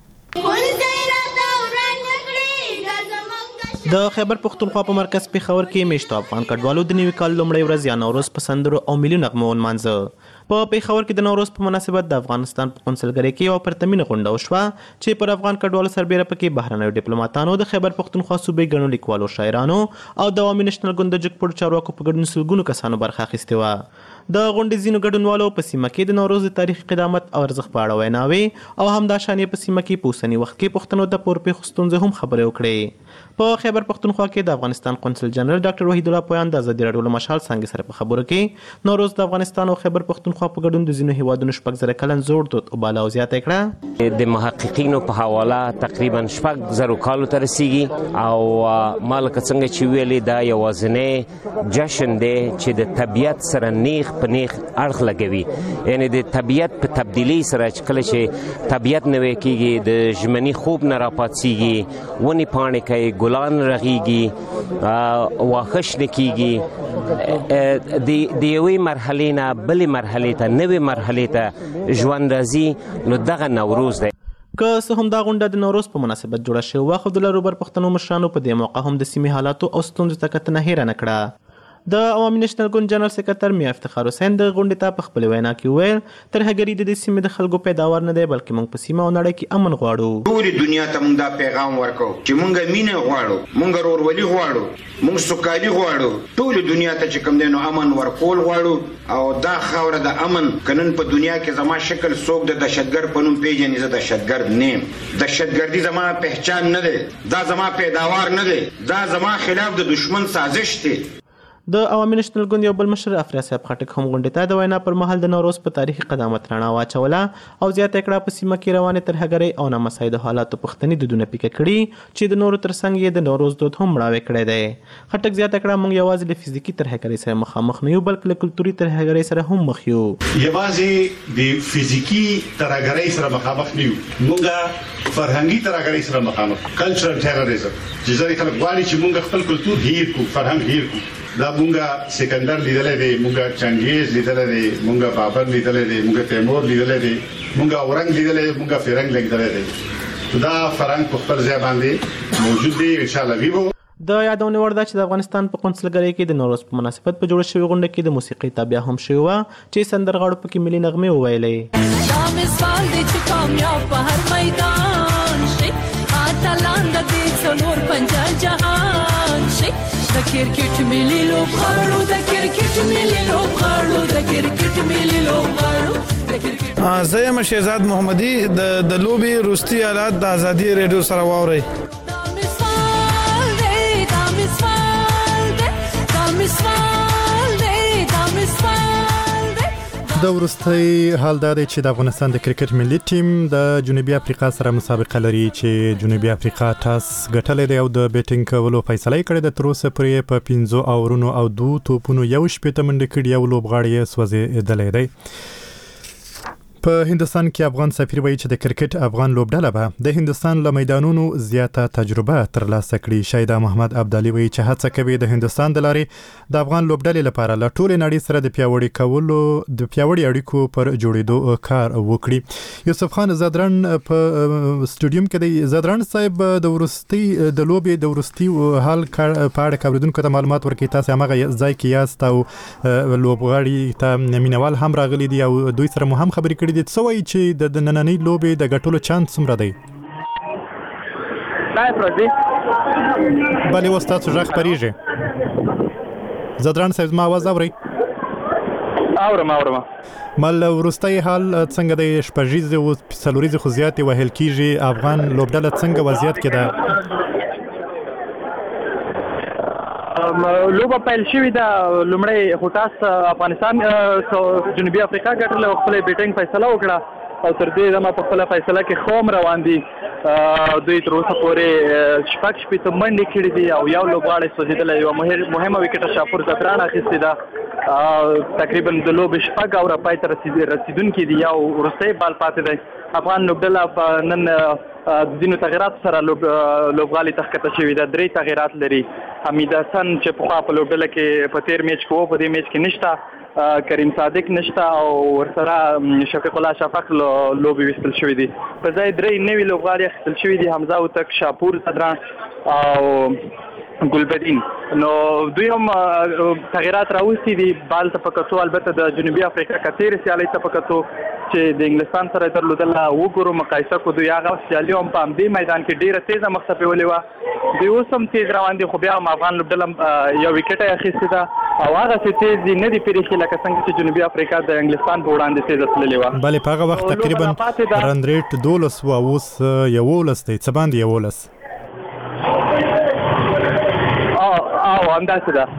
Speaker 17: د خیبر پښتونخوا په مرکز پېښور کې میشتو افغان کډوالو د نوي کال لومړۍ ورځ یا نوروز په سندرو او ملي نغمو ونمانځه. په پېښور کې د نوروز په مناسبت د افغانستان په قونسلګرۍ کې یوه پرتمینه غونډه وشوه چې پر افغان کډوالو سربیره پکې بهرنیو ډیپلوماتانو، د خیبر پښتونخوا صوبې ګڼو لیکوالو، شاعرانو او د عوامي نېشنل ګوند د جګپوړو چارواکو په ګډون سلګونو کسانو برخه اخیستې وه. د غونډې ځینو ګډونوالو په سیمه کې د نوروز د تاریخي قدامت او ارزښت په اړه ویناوې او همداشان یې په سیمه کې په اوسني وخت کې پښتنو د پورپېښو ستونزې هم خبرې وکړې. په خیبر پښتونخوا کې د افغانستان قونسل جنرال ډاکټر وحید الله پویان د ازادي راډیو له مشال څانګې سره په خبرو کې نوروز د افغانستان او خیبر پښتونخوا په ګډون د ځینو هیوادونو شپږ زره کلن زوړ دود وباله او زیاته کړه.
Speaker 18: د محققینو په حواله تقریبا شپږ زره کالو ته رسیږي او ما لکه څنګه چې ویلې دا یوازینی جشن دی چې د طبیعت سره نیغ په نیغ اړخ لګوي. یعنی د طبیعت په تبدیلی سره چې کله چې طبیعت نوی کېږي، د ژمني خوب نه راپاڅېږي، ونې پاڼې کوي، ګلان رغیږي، واښه شنه کېږي، د یوې مرحلې نه بلې مرحلې ته نوې مرحلې ته ژوند راځي، نو دغه نوروز دی.
Speaker 17: که څه هم دا غونډه د نوروز په مناسبت جوړه شوې وه، خو د لروبر پښتنو مشرانو په دې موقع هم د سیمې حالاتو او ستونزو ته کتنه هیره نه کړه. د عوامي نېشنل ګوند جنرال سکرټر میا افتخار حسین د غونډې ته په خپل وینا کې ویل ترهګري د دې سیمې د خلکو پیداوار نه دی بلکې موږ په سیمه او نړۍ کې امن غواړو.
Speaker 19: ټول دنیا ته موږ دا پیغام ورکو چې موږ مینه غواړو، موږ ورورولي غواړو، موږ سوکالي غواړو، ټول دنیا ته چې کوم دی نو امن ورکول غواړو او دا خاوره د امن کنن په دنیا کې زما شکل څوک د دهشتګرد په نوم پیژني، زه دهشتګرد نیم. دهشتګردي زما پہچان نه دی، دا زما پیداوار نه دی، دا زما خلاف د دشمن سازش دی.
Speaker 17: د عوامي نېشنل ګوند یو بل مشر افرا صاحب خټک هم غونډې ته د وینا پر مهال د نوروز په تاریخي قدامت رڼا واچوله او زیاته کړه په سیمه کې روانې ترهګرۍ او نامساعده حالاتو پښتني دودونه پیکه کړي چې د نورو ترڅنګ یې د نوروز دود هم مړاوی کړی دی. خټک زیاته کړه موږ یوازې له فزیکي ترهګرۍ سره مخامخ نه یو بلکې له کلتوري ترهګرۍ سره هم مخ یو.
Speaker 20: یوازې د فزیکي ترهګرۍ سره مخامخ نه یو، موږ فرهنګي ترهګرۍ سره مخامخ، کلچرل ټیرریزم چې ځکه خلک غواړي چې موږ خپل کلتور هیر کو، فرهنګ هیر کو. دا مونږه سکندر لیدلې دی، مونږه چنګیز لیدلې دی، مونږه بابر لیدلې دی، مونږه تیمور لیدلې دی، مونږه اورنګ لیدلې دی، مونږه فرنګ لیدلې دی. دا فرهنګ په خپل ځای باندې موجود دی ان شاء الله ویو.
Speaker 17: د یادونه وړ ده چې د افغانستان په قونسلګرۍ کې د نوروز په مناسبت په جوړ شوی غونډه کې د موسیقي تابع هم شوی و چې سندرغاړو پکې ملي نغمې وویلې. دا مثال دی چې کامیاب په هر میدان شي، اتلان د دې څلور پنځه جهان شي. د کرکټ ملي لوبغاړو د کرکټ ملي لوبغاړو د کرکټ ملي لوبغاړو
Speaker 21: زه یم شهزاد محمدي د لوبي روستي حالات د ازادي ریډیو سره واورئ.
Speaker 1: د وروستي حال دا دی چې د افغانستان د کرکټ ملي ټیم د جنوبي افریقا سره مسابقه لري چې جنوبي افریقا ټاس ګټلی دی او د بیټینګ کولو فیصله یې کړې ده. تر اوسه پورې په پنځو اورونو او دوو توپونو یو شپېته منډې کړي، یو لوبغاړی یې سوځېدلی دی. په هندستان کې افغان سفیر وایي چې د کرکټ افغان لوبډله به د هندستان له میدانونو زیاته تجربه ترلاسه کړي. شایده محمد عبدالي وایي چې هڅه کوي د هندستان د لارې د افغان لوبډلې لپاره له ټولې نړۍ سره د پیاوړي کولو د پیاوړي اړیکو پر جوړېدو کار وکړي. یوسف خان زادران په سټوډیوم کې دی. زادران صاحب د وروستي د لوبې د وروستي حال په اړه اوریدونکو ته معلومات ورکړي. تاسو هغه ځای کې یاست او لوبغاړي ته مینوال هم راغلي دي او دوی سره مو هم خبرې د څه وایي چې د نننۍ لوبې د ګټلو چانس څومره دی؟ بلې اوس تاسو غږ خپرېږي. زدران صاحب زما اواز اورئ؟
Speaker 22: اورم اورم.
Speaker 1: مال وروستی حال څنګه دی؟ شپږیزې او څلوریزې خو زیاتې وهل کېږي. افغان لوبډله څنګه وضعیت کې ده؟
Speaker 22: لوبه پیل شوې ده. لومړی خو ټاس افغانستان جنوبي افریقا ګټله او خپله بیټینګ فیصله وکړه او تر دې دمه په خپله فیصله کې ښه هم روان دي. دوی تر اوسه پورې شپږ شپېته منډې کړي دي او یو لوبغاړی سوځېدلی. یوه مهمه وکټه شاپور زدران اخیستې ده. تقریبا د لوبې شپږ اوره پای ته رسیدونکي دي، یو وروستی بال پاتې دی. افغان لوبډله نن د ځینو تغیراتو سره لوبغالي ته ښکته شوې ده. درې تغیرات لري. حمید حسن چې پخوا په لوبډله کې په تیر میچ کې و په دې میچ کې نشته. کریم صادق نشته او ورسره شفیق الله شفق لوبې ویستل شوې دي. په ځای درې نوي لوبغالي اخیستل شوي دي، حمزه اوتک، شاپور زدران او ګلبدین. نو دوی هم تغیرات راوستي دي. بال ته په کتو البته د جنوبي افریقا کتیرې سیالۍ ته په کتو چې د انګلستان سره یې درلودله وګورو مقایسه کړو. دوی هغه سیالي هم په همدې میدان کې ډېره تیزه مخ ته پیولې وه. دوی اوس هم تیز روان دي خو بیا هم افغان لوبډله یو وکټه یې اخیستې ده او هغسې تیز دي نه دي پرېښي لکه څنګه چې جنوبي افریقا د انګلستان په وړاندې تیزه تللې وه.
Speaker 1: بلې په هغه وخت تقریبا رن ریټ دولس و او اوس یولس دی. څه باندې یولس؟
Speaker 22: او همداسې ده.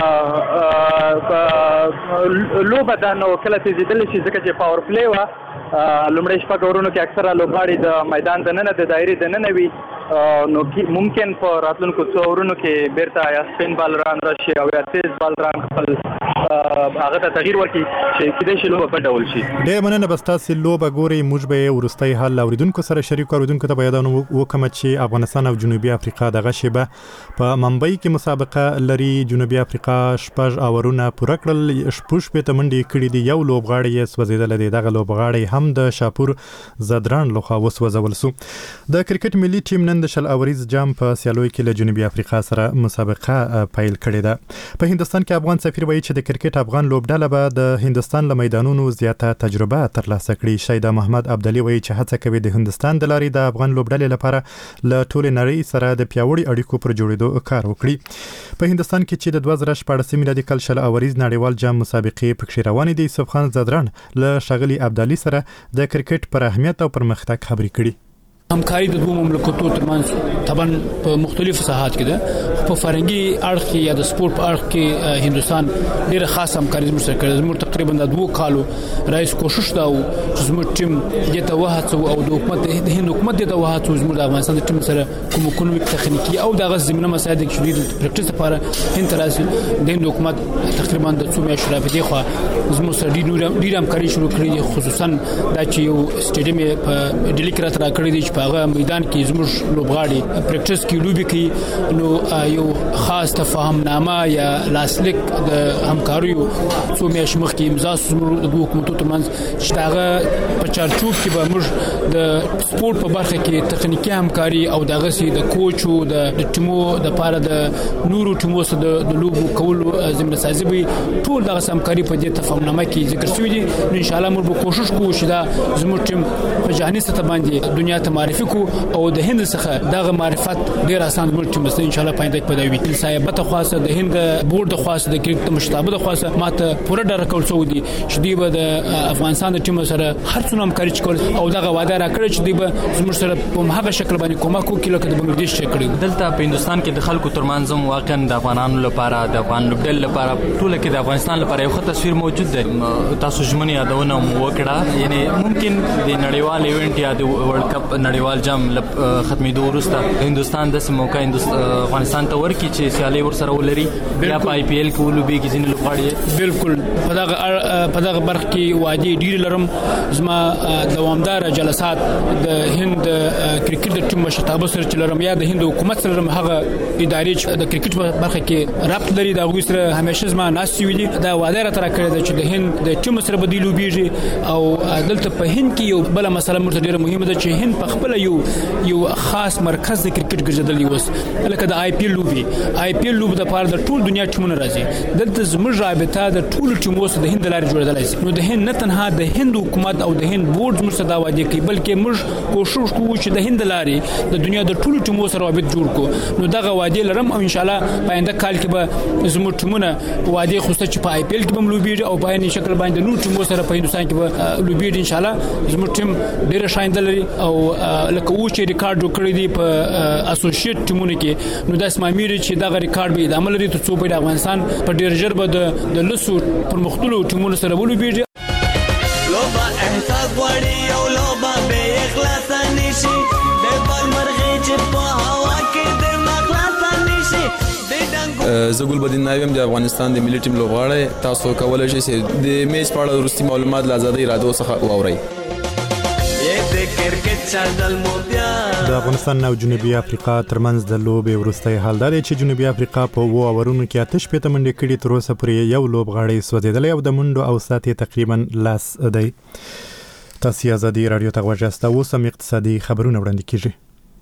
Speaker 22: لوبه ده نو کله تیزېدلی شي ځکه چې پاور پلی وه. لومړی شپږ اورونو کې اکثره لوبغاړي د میدان دننه د دایرې دننه وي. نو ممکن په راتلونکو څو اورونو کې بیرته یا سپین بالران راشي او یا تیز بالران خپل هغه ته تغییر ورکړي چې کېدای شي لوبه بل ډول شي.
Speaker 1: ډېر مننه. بس تاسې لوبه ګورئ. موږ به یې وروستی حال له اورېدونکو سره شریک کړو. اورېدونکو ته به یادونه وکړم چې افغانستان او جنوبي افریقا دغه شیبه په ممبۍ کې مسابقه لري. جنوبي افریقا شپږ اورونه پوره کړل، شپږ شپېته منډې کړي دي، یو لوبغاړی یې سوځېدلی دی. دغه لوبغاړی هم د شاپور زدران لخوا وسوځول سو. د کرکټ ملي ټیم نن نن د شل اوریز جام په سیالوي کې له جنوبي افریقا سره مسابقه پیل کړې ده. په هندستان کې افغان سفیر وایي چې د کرکټ افغان لوبډله به د هندستان له میدانونو زیاته تجربه ترلاسه کړي. شیدا محمد عبدالي وایي چې هڅه کوي د هندستان د لارې د افغان لوبډلې لپاره له ټولې نړۍ سره د پیاوړي اړیکو پر جوړېدو کار وکړي. په هندستان کې چې د دوه زره شپاړس میلادي کال شل اوریز نړیوال جام مسابقې پکې روانې دي. یوسف خان زدران له شاغلي عبدالي سره د کرکټ پر اهمیت او پرمختګ خبرې کړي.
Speaker 3: همکاري د دوه مملکتونو ترمنځ طبعا په مختلفو ساحات کې ده. په فرهنګي اړخ کې یا د سپورت په اړخ کې هندستان ډېر خاص همکاري زموږ سره کړې. زموږ تقریبا د دوه کالو رئیس کوشش دا و چې زموږ ټیم دته وهڅو او د حکومت د هند حکومت دته وهڅو زموږ د افغانستان د ټیم سره کوم اکونومیک تخنیکی او دغه زمينه مساعد کې شوې د پریکټیس لپاره هند تراسي د هند حکومت تقریبا د څو میاشتو راځي خو زموږ سره ډېر همکاري شروع کړې خصوصا دا چې یو سټیډیم په ډیلی کې راته راکړی دی په هغه میدان کې زموږ لوبغاړي پریکټیس کې لوبي کوي نو یو خاص تفاهم نامه یا لاسلیک د همکاریو څو میاشتې مخکې امضا زموږ د حکومتونو ترمنځ چې هغه په چارچوب کې به موږ د سپورت په برخه کې تخنیکی همکاري او دغه سي د کوچو د ټیمو د لپاره د نورو ټیمو سره د لوبو کولو زمينه سازي وي ټول دغه همکاري په دې تفاهم نامه کې ذکر شوی دي. نو ان شاء الله موږ به کوشش کوو چې دا زموږ ټیم په جهاني سطح باندې دنیا ته معرفي کو او د هند څخه دغه معرفت ډیر اسان ملک مست ان شاء الله پاینده پدوي. صاحب ته خاصه د هند بورډ د خاصه د کرکټ مشتابه د خاصه ماته پوره ډار کول سو دي چې دی به د افغانستان د ټیم سره هر څونه همکاري کول او دغه وعده راکړي چې دی به زموږ سره په هغه شکل باندې کومک وکړي لکه د بنگلاديش چې کړی.
Speaker 10: دلته په هندستان کې د خلکو ترمنځ واقعا د افغانانو لپاره د افغان لوبډل لپاره ټول کې د افغانستان لپاره یو ښه تصویر موجود دی. تاسو ژمنه یادونه وکړه یعنی ممکن د نړیوال ایونت یا د ورلد کپ نړیوال جام ختمېدو وروسته هندستان د سیمه موقع افغانستان ته ورکی چې سیالي ورسره ولري یا په آی پی ایل کې ولوبي کې ځینې لوبغاړي.
Speaker 3: بالکل په دغه په دغه برخه کې وادي ډیر لرم. زما دوامدار جلسات د هند کرکټ د ټیم مشرتابه سره چې لرم یا د هند حکومت سره لرم هغه ادارې چې د کرکټ په برخه کې رابط لري دا غوښ سره همیشه زما ناسي ویلي دا وعده را تر کړی چې د هند د ټیم سره بدی لوبيږي او دلته په هند کې یو بل مسله مرته ډیره مهمه ده چې هند په خپل یو یو خاص مرکز د کرکټ ګرځیدلی وس لکه د آی پی ایل لوبي آی پی ایل لوب د پاره د ټول دنیا ټیمونو راځي دلته زموږ رابطه د ټول ټیمونو سره د هند لارې جوړېدلای شي. نو د هند نه تنها د هند حکومت او د هند بورډ زموږ سره دا وعده کوي بلکې موږ کوشش کوو چې د هند لارې د دنیا د ټول ټیمونو سره رابط جوړ کو. نو دغه وعده لرم او ان شاء الله پاینده کال کې به زموږ ټیمونه وعده خوسته چې په آی پی ایل کې به لوبي او په عین شکل باندې نور ټیمونو سره په هندستان کې به لوبي ان شاء الله زموږ ټیم ډېر شاینده لري او لکه و چې ریکارډ جوړ دی په اسوسییټ ټیمونو کې. نو د اسمامیر چې دغه ریکارډ به د عمل لري ته څو په افغانستان په ډېر ژر به د لسو پر مختلفو ټیمونو سره ولوبېږي.
Speaker 5: لوبه احساس غواړي او لوبه به اخلاص نشي د بال مرغې چې په هوا کې د مخلاص نشي.
Speaker 23: زګول بدین ناویم د افغانستان د ملي ټیم لوبغاړی تاسو کولای شئ چې د میچ په اړه وروستي معلومات له آزادۍ رادیو څخه واورئ.
Speaker 1: د افغانستان او جنوبي افریقا ترمنځ د لوبې وروستی حال دا دی چې جنوبي افریقا په اوو اورونو کې اته شپېته منډې کړي تر اوسه پورې یو لوبغاړی سوځېدلی او د منډو اوسط یې تقریبا لاس دی. تاسو ازادي راډیو ته غوږ یاست. اوس هم اقتصادي خبرونه وړاندې کیږي.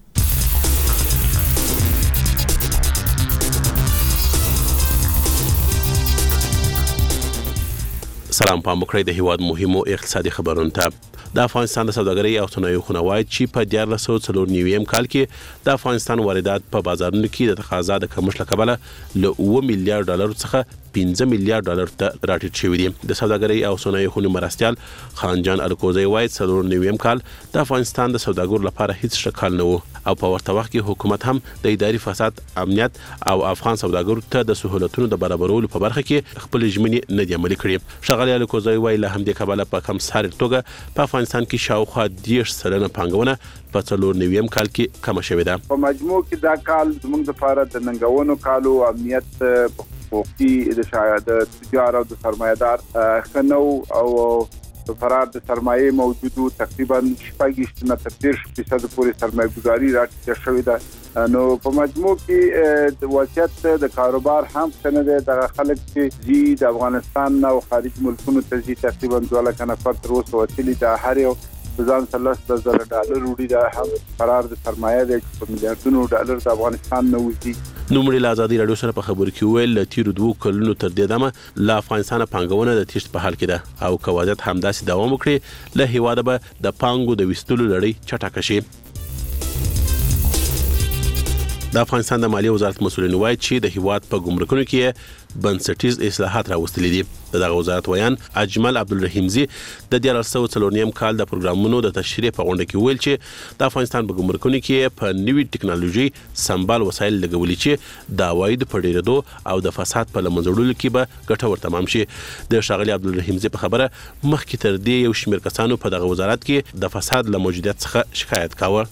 Speaker 24: سلام په مکرې د هیواد مهمو اقتصادي خبرونو ته. د افغانستان د سوداګرۍ او صنایعو خونه وایي چې په دیارلس سوه څلور نوي کال کې د افغانستان واردات په بازارونو کې د تقاضا د کمښت له کبله له اوه میلیارډ ډالر څخه پنځه میلیارډ ډالر ته راټیټ شوی دی. د سوداګرۍ او صنایعو خونې مرستیال خانجان الکوزی وایي څلور نوي کال د افغانستان د سوداګرو لپاره هیڅ ښه کال نه و او په ورته وخت کې حکومت هم د اداري فساد، امنیت او افغان سوداګرو ته د سہولتونو د برابرولو په برخه کې خپل ژمنې نه دي عملي کړې. ښاغلي الکوزی وایي له همدې کبله په کم ساري توګه په افغانستان کې شاوخوا دېرش سلنه پانګونه په څلور نوي کال کې کمه شوې ده.
Speaker 11: په مجموع کې دا کال زموږ لپاره د ننګونو کالو امنیت حقوقي د شاید تجار او د سرمایدار خنو او فرار د سرمایه موجودو تقریبا شپږ نه تر دېرش فیصد پورې سرمایه گذاري راټیټه شوې ده. نو په مجموع کې د وضعیت د کاروبار هم څنګه ده د خلک چې زی د افغانستان او خارج ملکونو ته زی تقریبا دوه لک نفر تر اوسه وتلي د هر یو ځان سره لس زره ډالر وړي دا هم قرار د سرمایه دی چې په میلیارډونو ډالر د افغانستان نه وځي.
Speaker 24: نوموړي له ازادي راډیو سره په خبرو کې ویل له تیرو دوو کلونو تر دې دمه له افغانستان پانګونه د تیښت په حال کې ده او که وضعیت همداسې دوام وکړي له هیواده به د پانګو د ویستلو لړۍ چټکه شي. د افغانستان د مالیې وزارت مسؤلین وایي چې د هیواد په ګمرکونو کې بنسټیز اصلاحات راوستلي دي. د دغه وزارت ویان اجمل عبدالرحیمزي د دیارلس سوه څلور نیم کال د پروګرامونو د تشریح په غونډه کې ویل چې د افغانستان په ګمرکونو کې په نوي ټکنالوژي سمبال وسایل لګولي چې د عواید په ډیرېدو او د فساد په له منځه وړلو کې به ګټور تمام شي. د ښاغلي عبدالرحیمزي په خبره مخکې تر دې یو شمېر کسانو په دغه وزارت کې د فساد له موجودیت څخه شکایت کاوه.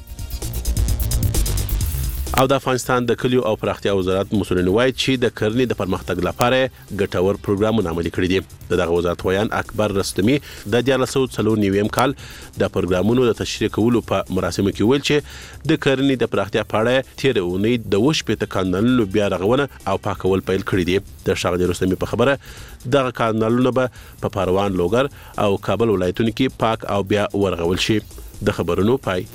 Speaker 24: او د افغانستان د کلیو او پراختیا وزارت مسؤلین وایي چې د کرنې د پرمختګ لپاره ګټور پروګرامونه عملي کړي دي. د دغه وزارت ویان اکبر رستمی د دیارلس سوه څلور نویم کال د پروګرامونو د تشریح کولو په مراسمو کې ویل چې د کرنې د پراختیا په اړه تیر اونۍ د اووه شپېته کانالونو بیا رغونه او پاکول پیل کړي دي. د ښاغلي رستمی په خبره دغه کانالونه به په پروان، لوګر او کابل ولایتونو کې پاک او بیا ورغول شي. د خبرونو پای.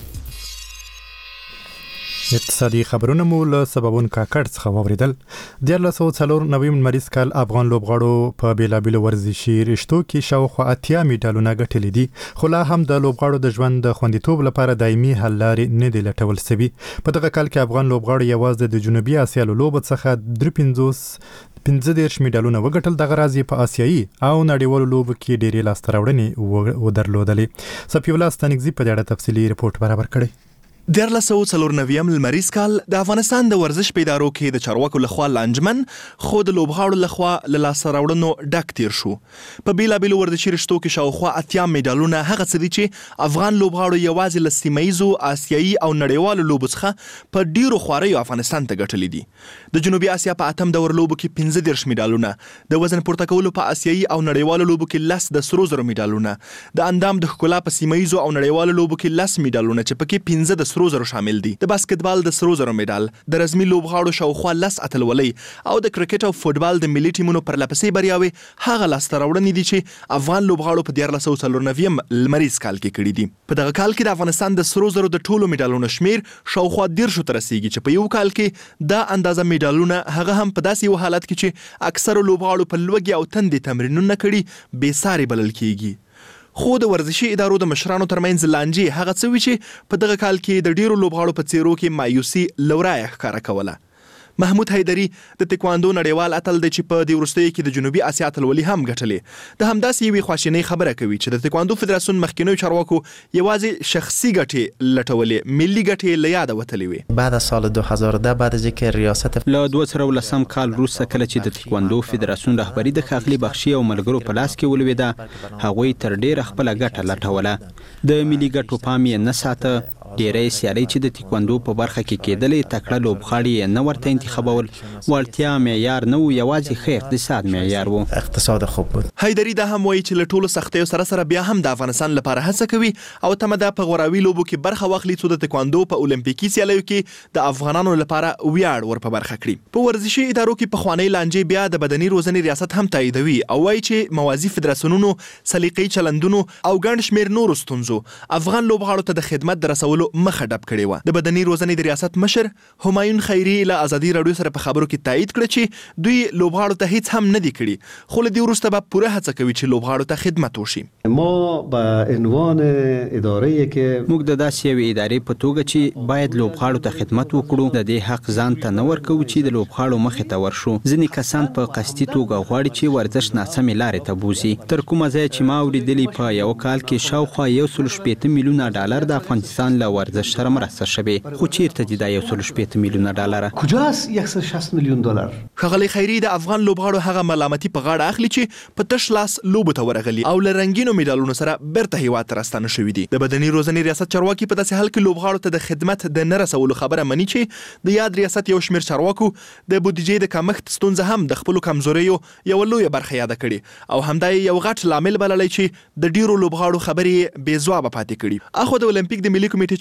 Speaker 1: اقتصادي خبرونه مو له سببون کاکړ څخه واوریدل. دیارلس سوه څلور نویم لمریز کال افغان لوبغاړو په بیلابیلو ورزشي رشتو کې شاوخوا اتیا میډالونه ګټلي دي، خو لا هم د لوبغاړو د ژوند د خوندیتوب لپاره دایمي حل لارې نه دي لټول سوي. په دغه کال کې افغان لوبغاړو یوازې د جنوبي اسیا له لوبو څخه درې پنځوس پنځه دېرش میډالونه وګټل. دغه راز یې په آسیایي او نړیوالو لوبو کې ډېرې لاسته راوړنې ودرلودلې. صفي الله ستانکزي په دې اړه تفصیلي رپورټ برابر کړی.
Speaker 6: دیارلس سوه څلور نویم لمریز کال د افغانستان د ورزش په ادارو کې د چارواکو لخوا لانجمن خو د لوبغاړو لخوا له لاسته راوړنو ډک تیر شو. په بیلابیلو ورزشي رشتو کې شاوخوا اتیا میډالونه هغه څه دي چې افغان لوبغاړو یوازې له سیمه ییزو، آسیایي او نړیوالو لوبو څخه په ډیرو خواریو افغانستان ته ګټلي دي. د جنوبي اسیا په اتم دور لوبو کې پنځه دېرش میډالونه، د وزن پورته کولو په آسیایي او نړیوالو لوبو کې لس د سرو زرو میډالونه، د اندام د ښکلا په سیمه ییزو او نړیوالو لوبو کې لس میډالونه چې پکې پنځه د سرو زرو شامل دي. د باسکټبال د سرو زرو میډال، د رزمي لوبغاړو شاوخوا لس اتلولۍ او د کرکټ او فوټبال د ملي ټیمونو پرلپسې بریاوې هغه لاسته راوړنې دي چې افغان لوبغاړو په دیارلس سوه څلور نویم لمریز کال کې کړي دي. په دغه کال کې د افغانستان د سرو زرو د ټولو میډالونو شمیر شاوخوا دېرشو ته رسیږي چې په یو کال کې دا اندازه میډالونه هغه هم په داسې یو حالت کې چې اکثرو لوبغاړو په لوږې او تندې تمرینونه کړي بې ساري بلل کیږي. خو د ورزشي ادارو د مشرانو ترمنځ لانجې هغه څه وي چې په دغه کال کې د ډیرو لوبغاړو په څیرو کې مایوسي لورای ښکاره کوله. محمود حیدری د تکواندو نړیوال اتل دی چې په دې وروستیو کې د جنوبي اسیا اتلولي هم ګټلې. د همداسې یوې خواشینۍ خبره کوي چې د تکواندو فدراسیون مخکینیو چارواکو یوازې شخصي ګټې لټولې، ملي ګټې له یاده وتلې وې.
Speaker 17: بعد از سال دو هزار و ده بعد از اینکه ریاست
Speaker 12: له دوه زره و لسم کال وروسته کله چې د تکواندو فدراسیون رهبري د ښاغلي بخشي او ملګرو په لاس کې ولوېده، هغوی تر ډیره خپله ګټه لټوله. د ملي ګټو پام یې نه ساته. ډیری سیالۍ چې د تکواندو په برخه کې کېدلې تکړه لوبغاړي یې نه ورته انتخابول. وړتیا معیار نه و، یوازې ښه اقتصاد معیار و.
Speaker 17: اقتصاد خوب بود.
Speaker 6: حیدری دا هم وایي چې له ټولو سختیو سره سره بیا هم د افغانستان لپاره هڅه کوي او تمه ده په غوراوي لوبو کې برخه واخلي څو د تکواندو په اولمپیکي سیالیو کې د افغانانو لپاره ویاړ ور په برخه کړي. په ورزشي ادارو کې پخوانۍ لانجې بیا د بدني روزنې ریاست هم تاییدوي او وایي چې موازي فدراسیونونو، سلیقې چلندونو او ګڼ شمېر نورو ستونزو افغان لوبغاړو ته د خدمت د رسولو مخه ډب کړې وه. د بدني روزنې د ریاست مشر همایون خیري له ازادي راډیو سره په خبرو کې تایید کړه چې دوی لوبغاړو ته هیڅ هم نه دي کړي، خو له دې وروسته به پوره هڅه کوي چې لوبغاړو ته خدمت وشي.
Speaker 7: ما به عنوان اداره‌ای که
Speaker 12: موږ د داسې یوې ادارې په توګه چې باید لوبغاړو ته خدمت وکړو د دې حق ځان ته نه ورکوو چې د لوبغاړو مخې ته ورشو. ځینې کسان په قصدي توګه غواړي چې ورزش ناسمې لارې ته بوځي. تر کومه ځایه چې ما اورېدلي په یو کال کې شاوخوا یو سل شپېته میلیونه ډالر د افغانستان له ورزش سره مرسته شوې، خو چیرته دي دا یو سل شپېته میلیونه ډالر؟
Speaker 7: کجاست صد و شصت میلیون دلار؟
Speaker 6: ښاغلی خیري د افغان لوبغاړو هغه ملامتي په غاړه اخلي چې په تش لاس لوبو ته ورغلي او له رنګینو میډالونو سره بیرته هیواد ته راستانه شوي دي. د بدني روزنې ریاست چارواکي په داسې حال کې لوبغاړو ته د خدمت د نه رسولو خبره مني چې د یاد ریاست یو شمېر چارواکو د بودیجې د کمښت ستونزه هم د خپلو کمزوریو یوه لویه برخه یاده کړې او همدا یې یو غټ لامل بللی چې د ډیرو لوبغاړو خبرې بې ځوابه پاتې کړي. اخو د اولمپیک د ملي کمیټې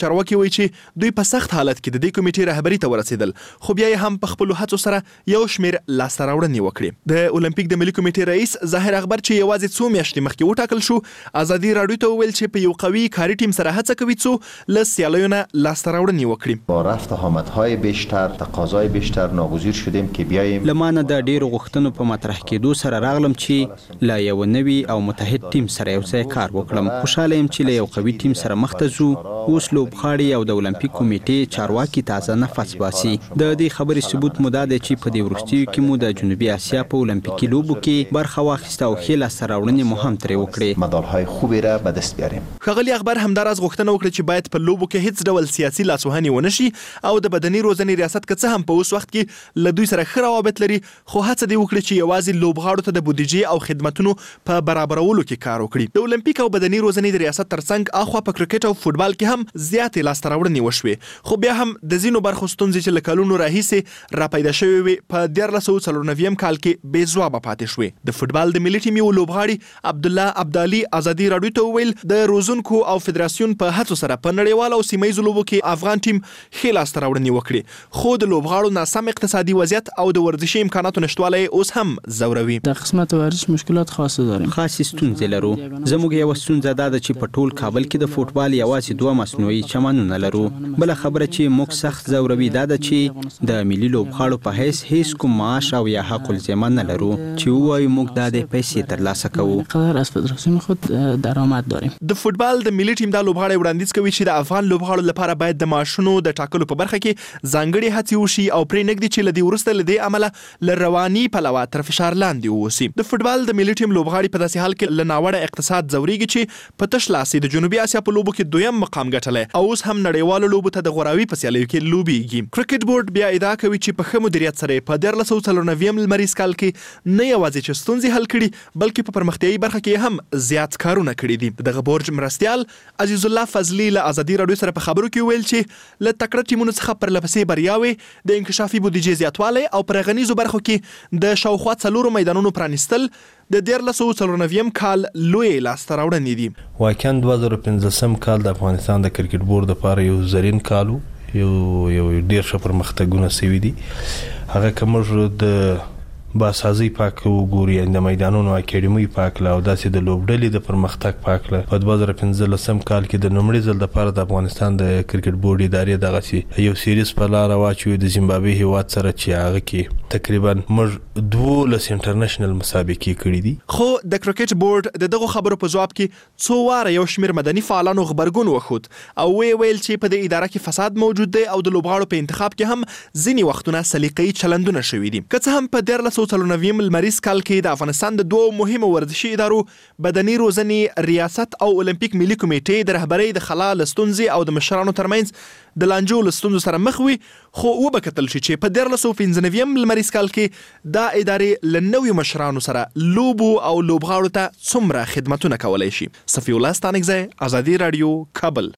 Speaker 6: چارواکي وایي چې دوی په سخت حالت کې د دې کمیټې رهبري ته ورسېدل، خو بیا یې هم په خپلو هڅو سره یو شمېر لاسته راوړنې وکړې. د اولمپیک د ملي کمیټې رئیس ظاهر اخبار چې یوازې څو میاشتې مخکې وټاکل شو، ازادي راډیو ته وویل چې په یو قوي کاري ټیم سره هڅه کوي څو له سیالیو نه لاسته راوړنې وکړي.
Speaker 2: با رفت آمدهای بیشتر، تقاضای بیشتر ناگزیر شدیم که بیاییم.
Speaker 12: لمانه د ډیرو غوښتنو په مطرح کېدو سره راغلم چې لا یو نوي او متحد ټیم سره یو ځای کار وکړم. خوشاله یم چې له یو قوي ټیم سره مخ ته ځو. اوس لوبغاړي او د اولمپیک کمیټې چارواکي تازه نفس باسي. د دې خبرې ثبوت مو دا دی چې په دې وروستیو کې مو د جنوبي اسیا په اولمپیکي لوبو کې برخه واخیسته او ښې لاسته راوړنې مو هم ترې وکړې.
Speaker 2: مدالهای خوبی را به دست بیاریم.
Speaker 6: ښاغلي اخبار همداراز غوښتنه وکړه چې باید په لوبو کې هیڅ ډول سیاسي لاسوهنې ونه شي او د بدني روزنې ریاست که څه هم په اوس وخت کې له دوی سره ښه روابط لري، خو هڅه دې وکړي چې یوازې لوبغاړو ته د بودیجې او خدمتونو په برابرولو کې کار وکړي. د اولمپیک او بدني روزنې د ریاست ترڅنګ اخوا په کرکټ او فوتبال کې هم زیاتې لاسته راوړنې وشوې، خو بیا هم د ځینو برخو ستونزې چې له کلونو راهیسې راپیدا شوې وې په دیارلس سوه څلور نوي کال کې بې ځوابه پاتې شوې. د فوتبال د ملي ټیم یو لوبغاړي عبدالله عبدالي ازادي راډیو ته وویل د روزونکو او فدراسیون په هڅو سره په نړیوالو او سیمه ییزو لوبو کې افغان ټیم ښې لاسته راوړنې وکړې، خو د لوبغاړو ناسم اقتصادي وضعیت او د ورزشي امکاناتو نشتوالی اوس هم ځوروي.
Speaker 4: در قسمت ورزش مشکلات خاصه داریم.
Speaker 12: خاصې ستونزې لرو. زموږ یوه ستونزه دا ده چې په ټول کابل کې د فوټبال یوازې دوه مصنوعي چمنونه لرو. بله خبره چې موږ سخت ځوروي دا ده چې د ملي لوبغاړو په حیث هیڅ کوم معاش او یا حق الزمه نه لرو چې ووایو موږ دا د پیسې ترلاسه کوو.
Speaker 4: قدر از فدراسیون خود درآمد داریم.
Speaker 6: د فوتبال د ملي ټیم دا لوبغاړی وړاندیز کوي چې د افغان لوبغاړو لپاره باید د معاشونو د ټاکلو په برخه کې ځانګړې هڅې وشي او پرې نږدې چې له دې وروسته له دې عمله له رواني پلوه تر فشار لاندې واوسي. د فوتبال د ملي ټیم لوبغاړي په داسې حال کې له ناوړه اقتصاد ځوريږي چې په تش لاس د جنوبي اسیا په لوبو کې دویم مقام ګټلی او اوس هم نړیوالو لوبو ته د غوراوي په سیالیو کې لوبېږي. کرکټ بورډ بیا ادعا کوي چې په ښه مدیریت سره په دیارلس سوه څلور نوي لمریز کال کې نه یوازې چې ستونزې حل کړي بلکې په پرمختیایي برخه کې هم زیات کارونه کړي دي. دغه بورډ مرستیال عزیز الله فضلي له ازادي راډیو سره په خبرو کې ویل چې له تکړه ټیمونو څخه پرلپسې بریاوې د انکشافي بودیجې زیاتوالی او پر غنیزو برخو کې د شاوخوا څلورو میدانونو پرانیستل د دیارلس سوه څلور نوي کال لوی لاسته راوړنې دي.
Speaker 8: واقعا دوه زره پنځلسم کال د افغانستان د کرکټ بورډ لپاره یو زرین کال یو یو ډیر ښه پرمختګونه سوي دي. هغه کومه د باسازي پاک وګوري د میدانونو اکیډمي پاک لا او داسې د لوبډلې د پرمختګ پاک لا په دوه زره پنځلسم کال کې د نومړي ځل لپاره د افغانستان د کرکټ بورډ ادارې دغه سي یو سیریز په لار واچوي د زیمبابوې هیواد سره چې هغه کې تقریبا موږ دوه لس انټرنیشنل مسابقې کړې دي.
Speaker 6: خو د کرکټ بورډ د دغه خبرو په جواب کې څو واره یو شمېر مدني فعالانو خبرګون وخود او وی ویل چې په دې اداره کې فساد موجود دی او د لوبغاړو په انتخاب کې هم ځینې وختونه سلیقه‌يي چلندونه شوي دي. که څه هم په دیارلس سوه څلور نوي لمریز کال کې د افغانستان د دوه مهمو ورزشي ادارو بدني روزنې ریاست او اولمپیک ملي کمیټې د رهبرۍ د خلا له ستونزې او د مشرانو ترمنځ د لانجو له ستونزو سره مخ وي، خو وبکتل شي چې په دیارلس سوه پنځه نوي لمریز کال کې دا ادارې له نویو مشرانو سره لوبو او لوبغاړو ته څومره خدمتونه کولی شي. صفي الله ستانکزی، ازادي راډیو، کابل.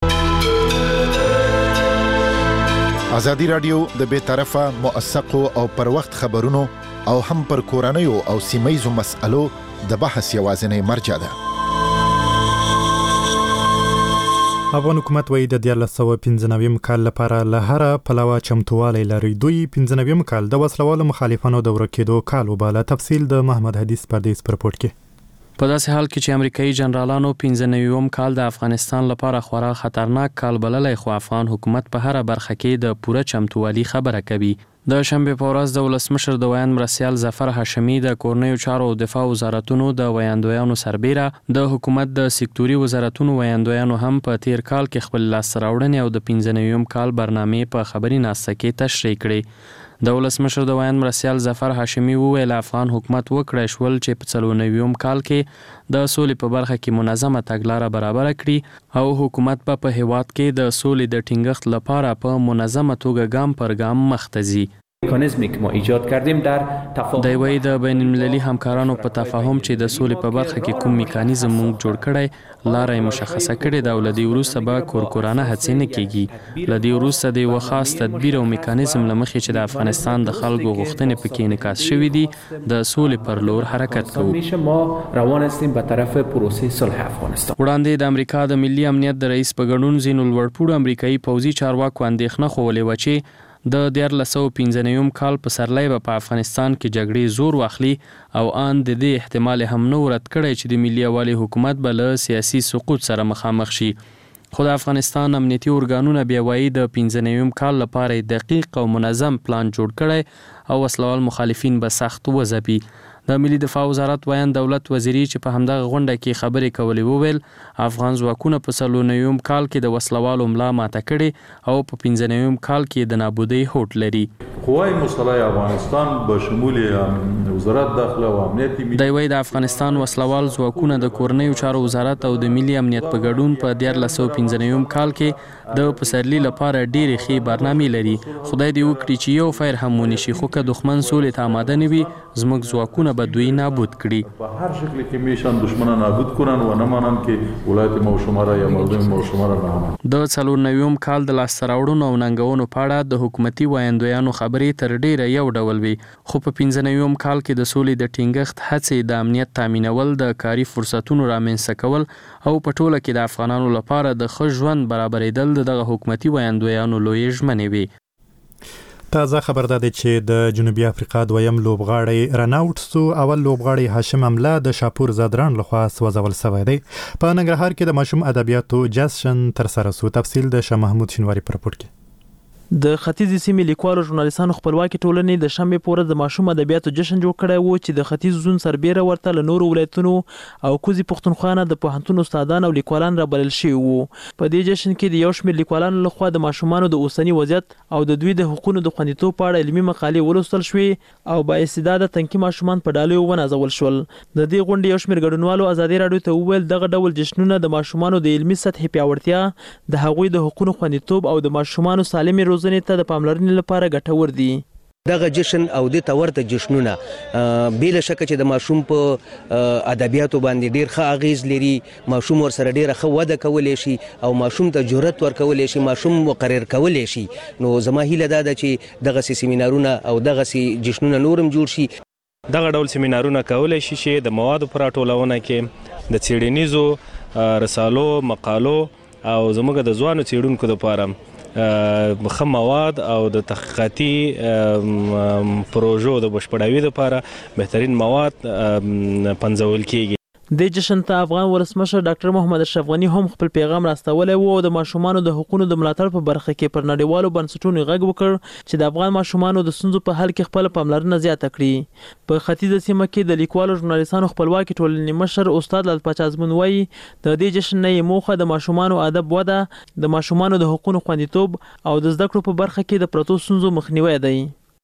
Speaker 9: ازادي راډیو د بې طرفه موثقو او پر وخت خبرونو او هم پر کورنیو او سیمایزو مسألو د بحث یوازینی مرجع ده.
Speaker 1: افغان حکومت وایي د دیارلس سوه پنځه نوي کال لپاره له هره پلوه چمتووالی لري. دوی پنځه نوي کال د وسلوالو مخالفانو د ورکېدو کال وباله. تفصیل د محمد حدیث پردیس پر رپورټ کې.
Speaker 10: په داسې حال کې چې امریکایي جنرالانو پنځه نوي کال د افغانستان لپاره خورا خطرناک کال بللی، خو افغان حکومت په هره برخه کې د پوره چمتووالي خبره کوي. د شنبې په ورځ د ولسمشر د ویاند مرستیال ظفر هاشمي د کورنیو چارو او دفاع وزارتونو د ویاندویانو سربیره د حکومت د سکتوري وزارتونو ویاندویانو هم په تیر کال کې خپل لاسته راوړنې او د پنځه نوي کال برنامې په خبري ناسته کې تشریح کړې. د ولسمشر د ویاند مرستیال ظفر هاشمي وویل افغان حکومت وکړی شول چې په څلور نوي کال کې د سولې په برخه کې منظمه تګلاره برابره کړي او حکومت په هیواد کې د سولې د ټینګښت لپاره په منظمه توګه ګام پر ګام مخ ته ځي.
Speaker 13: مکانیزمی که ما ایجاد کردیم در تفاهم
Speaker 10: د وی د بین المللي همکارانو په تفاهم چې د سولې په برخه کې کوم میکانیزم موږ جوړ کړی لارې مشخصه کړې ده او لدی وروسته به کورکورانه هڅې نه کیږي لدی وروسته د یو خاص تدبیر او میکانیزم لمخې چې د افغانستان د خلکو غوښتنې پکې انعکاس شوې دي د سولې پر لور حرکت کوو.
Speaker 13: ما روان هستیم به طرف پروسه صلح افغانستان.
Speaker 10: وړاندې د امریکا د ملي امنیت د رئیس په ګډون ځینو لوړپوړو امریکایي پوځي چارواکو اندېښنه خوولې وه چې د دیارلس سوه پنځه نوي کال په سرلۍ به په افغانستان کې جګړې زور واخلي او ان د دې احتمال هم نو رد کړی چې د ملي یووالي حکومت به له سیاسي سقوط سره مخامخ شي. خو د افغانستان امنیتي ارګانونه بیا وایي د پنځه نوي کال لپاره دقیق او منظم پلان جوړ کړی او وسلوال مخالفین به سخت وځپي. د ملي دفاع وزارت ویان دولت وزیری چې په همدغه غونډه کې خبرې کولې وویل افغان ځواکونه په څلور نویم کال کې د وسلوالو ملا ماته کړې او په پنځه نویم کال کې د نابودۍ هوډ لري.
Speaker 14: قوای مسلح افغانستان به شمول وزارت داخله او امنیت
Speaker 10: دی وی د افغانستان وسلوال ځواکونه د کورنیو چارو وزارت او د ملي امنیت په ګډون په دیارلس سوه پنځه نوي کال کې د پسرلي لپاره ډېرې ښې برنامې لري. خدای دې وکړي چې یو فیر هم ونشي خو که دښمن سولې ته آماده نه وي زموږ ځواکونه به دوی نابود کړي.
Speaker 14: په هر شکل کې میشن دشمنان نابود کنن و نه مانن کې ولایت مو شماره یا موضوع مو شماره نه هم.
Speaker 10: د څلور نویم کال د لاس راوړنو او ننګونو په اړه د حکومتي وایندویانو خبرې تر ډیره یو ډول وي خو په پنځه نویم کال کې د سولې د ټینګښت هڅې د امنیت تامینول د کاري فرصتونو رامنځته کول او په ټوله کې د افغانانو لپاره د ښه ژوند برابرېدل دغه حکومتي وایندویانو لوی ژمنې وي.
Speaker 1: تازه خبر ده چې د جنوبي افریقا دویم لوبغاړی رناوټ سو اول لوبغاړی هاشم املا د شاپور زادران لخوا سوځول شوی دی. په ننګرهار کې د ماشوم ادبیاتو جشن تر سره سو. تفصیل د شاه محمود شینواری پر رپورټ کې.
Speaker 17: د ختیځ سیمې لیکوالو ژورنالیستانو خپلواکي ټولنې د شنبې په ورځ د ماشوم ادبیاتو جشن جوړ کړی و چې د ختیځ زون سربیره ورته له نورو ولایتونو او کوزي پښتونخوا نه د پوهنتون استادان او لیکوالان رابلل شوي وو. په دې جشن کې د یو شمېر لیکوالانو لخوا د ماشومانو د اوسني وضعیت او د دوی د حقوقو د خوندیتوب په اړه علمي مقالې ولوستل شوې او با استعداده تنکي ماشومان په ډالیو ونازول شول. د دې غونډې یو شمېر ګډونوالو ازادي راډیو ته وویل دغه ډول جشنونه د ماشومانو د علمي سطحې پیاوړتیا د هغوی د حقوقو خوندیتوب او د ماشومانو سالمې روزنې ته د پاملرنې لپاره ګټور دي.
Speaker 15: دغه جشن او د تورته جشنونه بل شک چې د ماشوم په ادبیاتو باندې ډیر ښه اغیز لري. ماشوم ور سره ډیره ښه وده کولای شي او ماشوم ته جرأت ورکولای شي ماشوم مقرر کولای شي. نو زما هیله ده چې دغه سیمینارونه او دغه جشنونه نورم جوړ شي.
Speaker 16: دغه ډول سیمینارونه کولای شي چې د موادو پر راټولونه کې د څېړنیزو رسالو مقالو او زموږ د ځوانو څېړونکو لپاره مخه مواد او د تحقیقاتي پروژو د بشپړاوي لپاره بهترین مواد پنځول کیږي.
Speaker 17: د جشن ته افغان ولسمشر ډاکټر محمد اشرف غنی هم خپل پیغام راستولی و او د ماشومانو د حقوقو د ملاتړ په برخه کې پر نړیوالو بنسټونو غږ وکړ چې د افغان ماشومانو د ستونزو په حل کې خپل پاملرنه زیاته کړي. په ختیځه سیمه کې د لیکوالو ژورنالیستانو خپلواکي ټولنې مشر استاد لال پاچا ازمون وایي د دې جشن نه موخه د ماشومانو ادب وده د ماشومانو د حقوقو خوندیتوب او د زده کړو په برخه کې د پرتو ستونزو مخنیوی دی.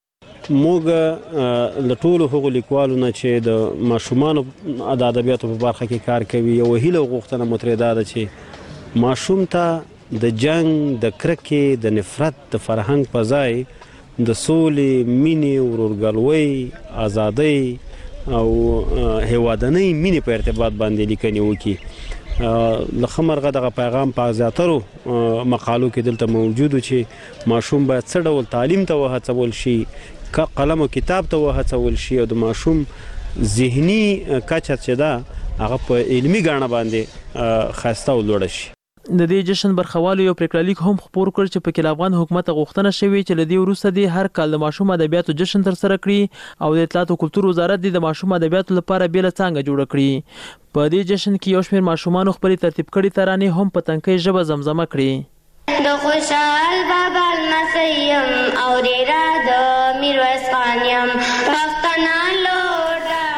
Speaker 25: موږ له ټولو هغو لیکوالو نه چې د ماشومانو د ادبیاتو په برخه کې کار کوي یو هیله غوښتنه مو ترې دا ده چې ماشوم ته د جنگ د کرکې د نفرت د فرهنګ په ځای د سولې مینې ورورګلوۍ ازادۍ او هیوادنۍ مینې په ارتباط باندې لیکنې وکړي. له ښه مرغه دغه پیغام په زیاترو مقالو کې دلته موجود و چې ماشوم باید څه ډول تعلیم ته وهڅول شي قلم او کتاب ته وهڅول شي او د ماشوم ذهني کچه چې ده هغه په علمي ګاڼه باندې ښایسته او لوړه شي.
Speaker 17: د دې جشن برخوالو یو پریکړه هم خپور کړ چې پکې افغان حکومت غوښتنه شوې چې لدی وروسته دی هر کال د ماشوم ادبیاتو جشن تر سره کړي او د اطلاعات او کلتور وزارت د ماشوم ادبیاتو لپاره بیل څنګه جوړ کړي. په دې جشن کې یو شمېر ماشومان خپل ترتیب کړي ترانې هم په تنکۍ ژبه زمزمه کړي.
Speaker 26: د خوشحال بابا المسیم او ډیرا د میرویس خان یم پښتنه لور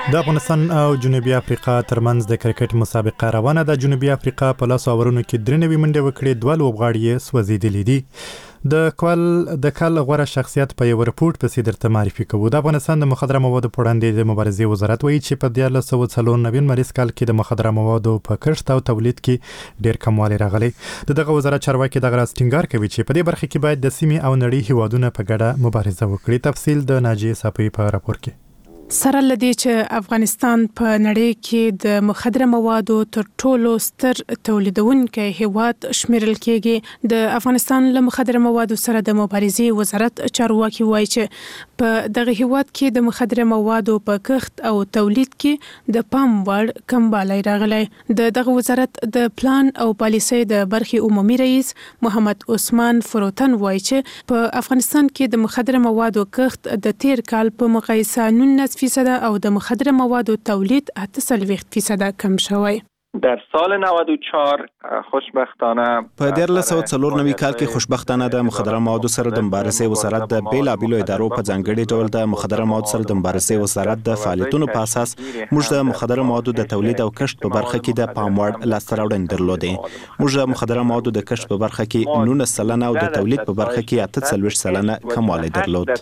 Speaker 1: د افغانستان او جنوبي افریقا ترمنځ د کرکټ مسابقه روانه ده. جنوبي افریقا په لاس اورونو کې درې نوي منډې وکړې، دوه لوبغاړي یې سوځېدلي دي. د کال د کال غوره شخصیت په یو رپورت پسې درته معرفي کوو. د افغانستان د مخدره موادو په وړاندې د مبارزې وزارت وایي چې په دیارلس سوه څلور نوي مریض کال کې د مخدره موادو په کښت او تولید کې ډېر کموالی راغلی. د دغه وزارت چارواکي دغه راز ټینګار کوي چې په دې برخه کې باید د سیمې او نړۍ هیوادونه په ګډه مبارزه وکړي. تفصیل د ناجیه صافی په راپور کې.
Speaker 3: سره لدی چې افغانستان په نړۍ کې د مخدره موادو تر ټولو ستر تولیدونکي هیواد شمیرل کېږي. د افغانستان له مخدره موادو سره د مبارزې وزارت چارواکي وایي چې په دغه هیواد کې د مخدره موادو په کښت او تولید کې د پام وړ کموالی راغلی. د دغه وزارت د پلان او پالیسۍ د برخې عمومي رئیس محمد عثمان فروتن وایي چې په افغانستان کې د مخدره موادو کښت د تیر کال په مقایسه نولس فیصد او د مخدره موادو تولید اته څلوېښت فیصد کم شوی.
Speaker 18: در سال نود و چهار خوشبختانه
Speaker 12: په دیارلس سوه څلور نوي کال کې خوشبختانه د مخدره موادو سره د مبارزې وزارت د بیلابیلو ادارو په ځانګړي ډول د مخدره موادو سره د مبارزې وزارت د فعالیتونو په اساس موږ د مخدره موادو د تولید او کښت په برخه کې د پام وړ لاسته راوړنې درلودې. موږ د مخدره موادو د کښت په برخه کې نولس سلنه او د تولید په برخه کې اته څلوېښت سلنه کموالی درلود.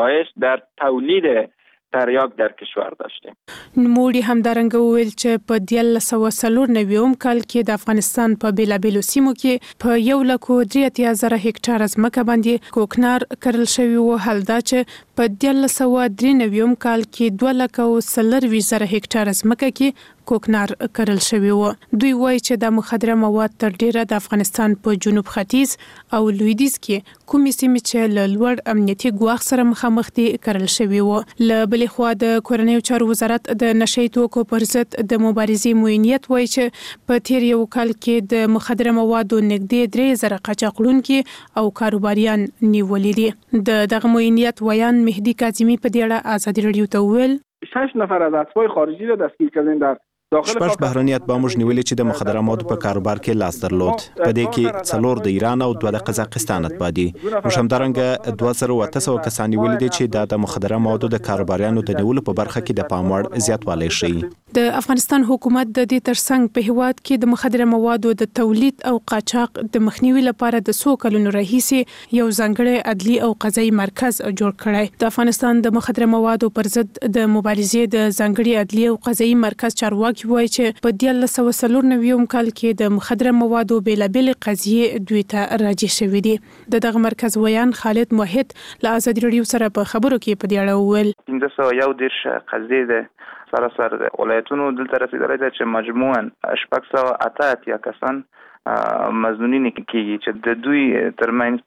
Speaker 18: در تولید تریاک در کشور داشتیم.
Speaker 3: نوموړي همدارنګه وویل چې په دیارلس سوه څلور نوي کال کې د افغانستان په بیلابیلو سیمو کې په یو لکو درې اتیا زره هکټاره ځمکه باندې کوکنار کرل شوی و. حال دا چې په دیارلس سوه درې نوي کال کې دوه لکه څلرویشت زره هکټاره ځمکه کې کوکنار کرل شوی و. دوی وایي چې د مخدره مواد تر ډیره د افغانستان په جنوب ختیځ او لویدیځ کې کومې سیمې چې له لوړ امنیتي ګواښ سره مخامخ دي کرل شوی و. له بلې خوا د کورنیو چارو وزارت د نشئی توکو پر ضد د مبارزې معینیت وایي چې په تیر یو کال کې د مخدره موادو نږدې درې زره قاچاقونکي او کاروباریان نیولي دي. د دغه معینیت ویان مهدی کاظمی په دې اړه آزادي رادیو ته وویل
Speaker 19: شش نفر از اسبای خارجی را دستگیر کردیم در
Speaker 12: شپږ بهرنیات به موږ نیولې چې د مخدره موادو په کاروبار کې لاس درلود. په دې کې څلور د ایران او دوه د قزاقستان اتباع دي. موږ همدارنګه دوه زره او اته سوه کسان نیولي دي چې د مخدره موادو د کاروباریانو د نیولو په برخه کې د پام وړ زیاتوالی ښیي.
Speaker 3: د افغانستان حکومت د دې ترڅنګ په هیواد کې د مخدره موادو د تولید او قاچاق د مخنیوي لپاره د څو کلونو راهیسې یو ځانګړی عدلي او قضایي مرکز جوړ کړی. د افغانستان د مخدره موادو پر ضد د مبارزې د ځانګړي عدلي او قضایي مرکز چارواکي وایي چې په دیارلس سوه څلور نوي کال کې د مخدره موادو بیلابیلې قضیې دوی ته راجع شوې دي. د دغه مرکز ویان خالد موحد له آزادي رادیو سره په خبرو کې په دې اړه وویل
Speaker 18: پنځه سوه یو دېرش قضیې ده سراسر د ولایتونو دلته رسیدلی ده چې مجموعاً شپږ سوه اته اتیا کسان مظنونین کېږي چې د دوی ترمنځ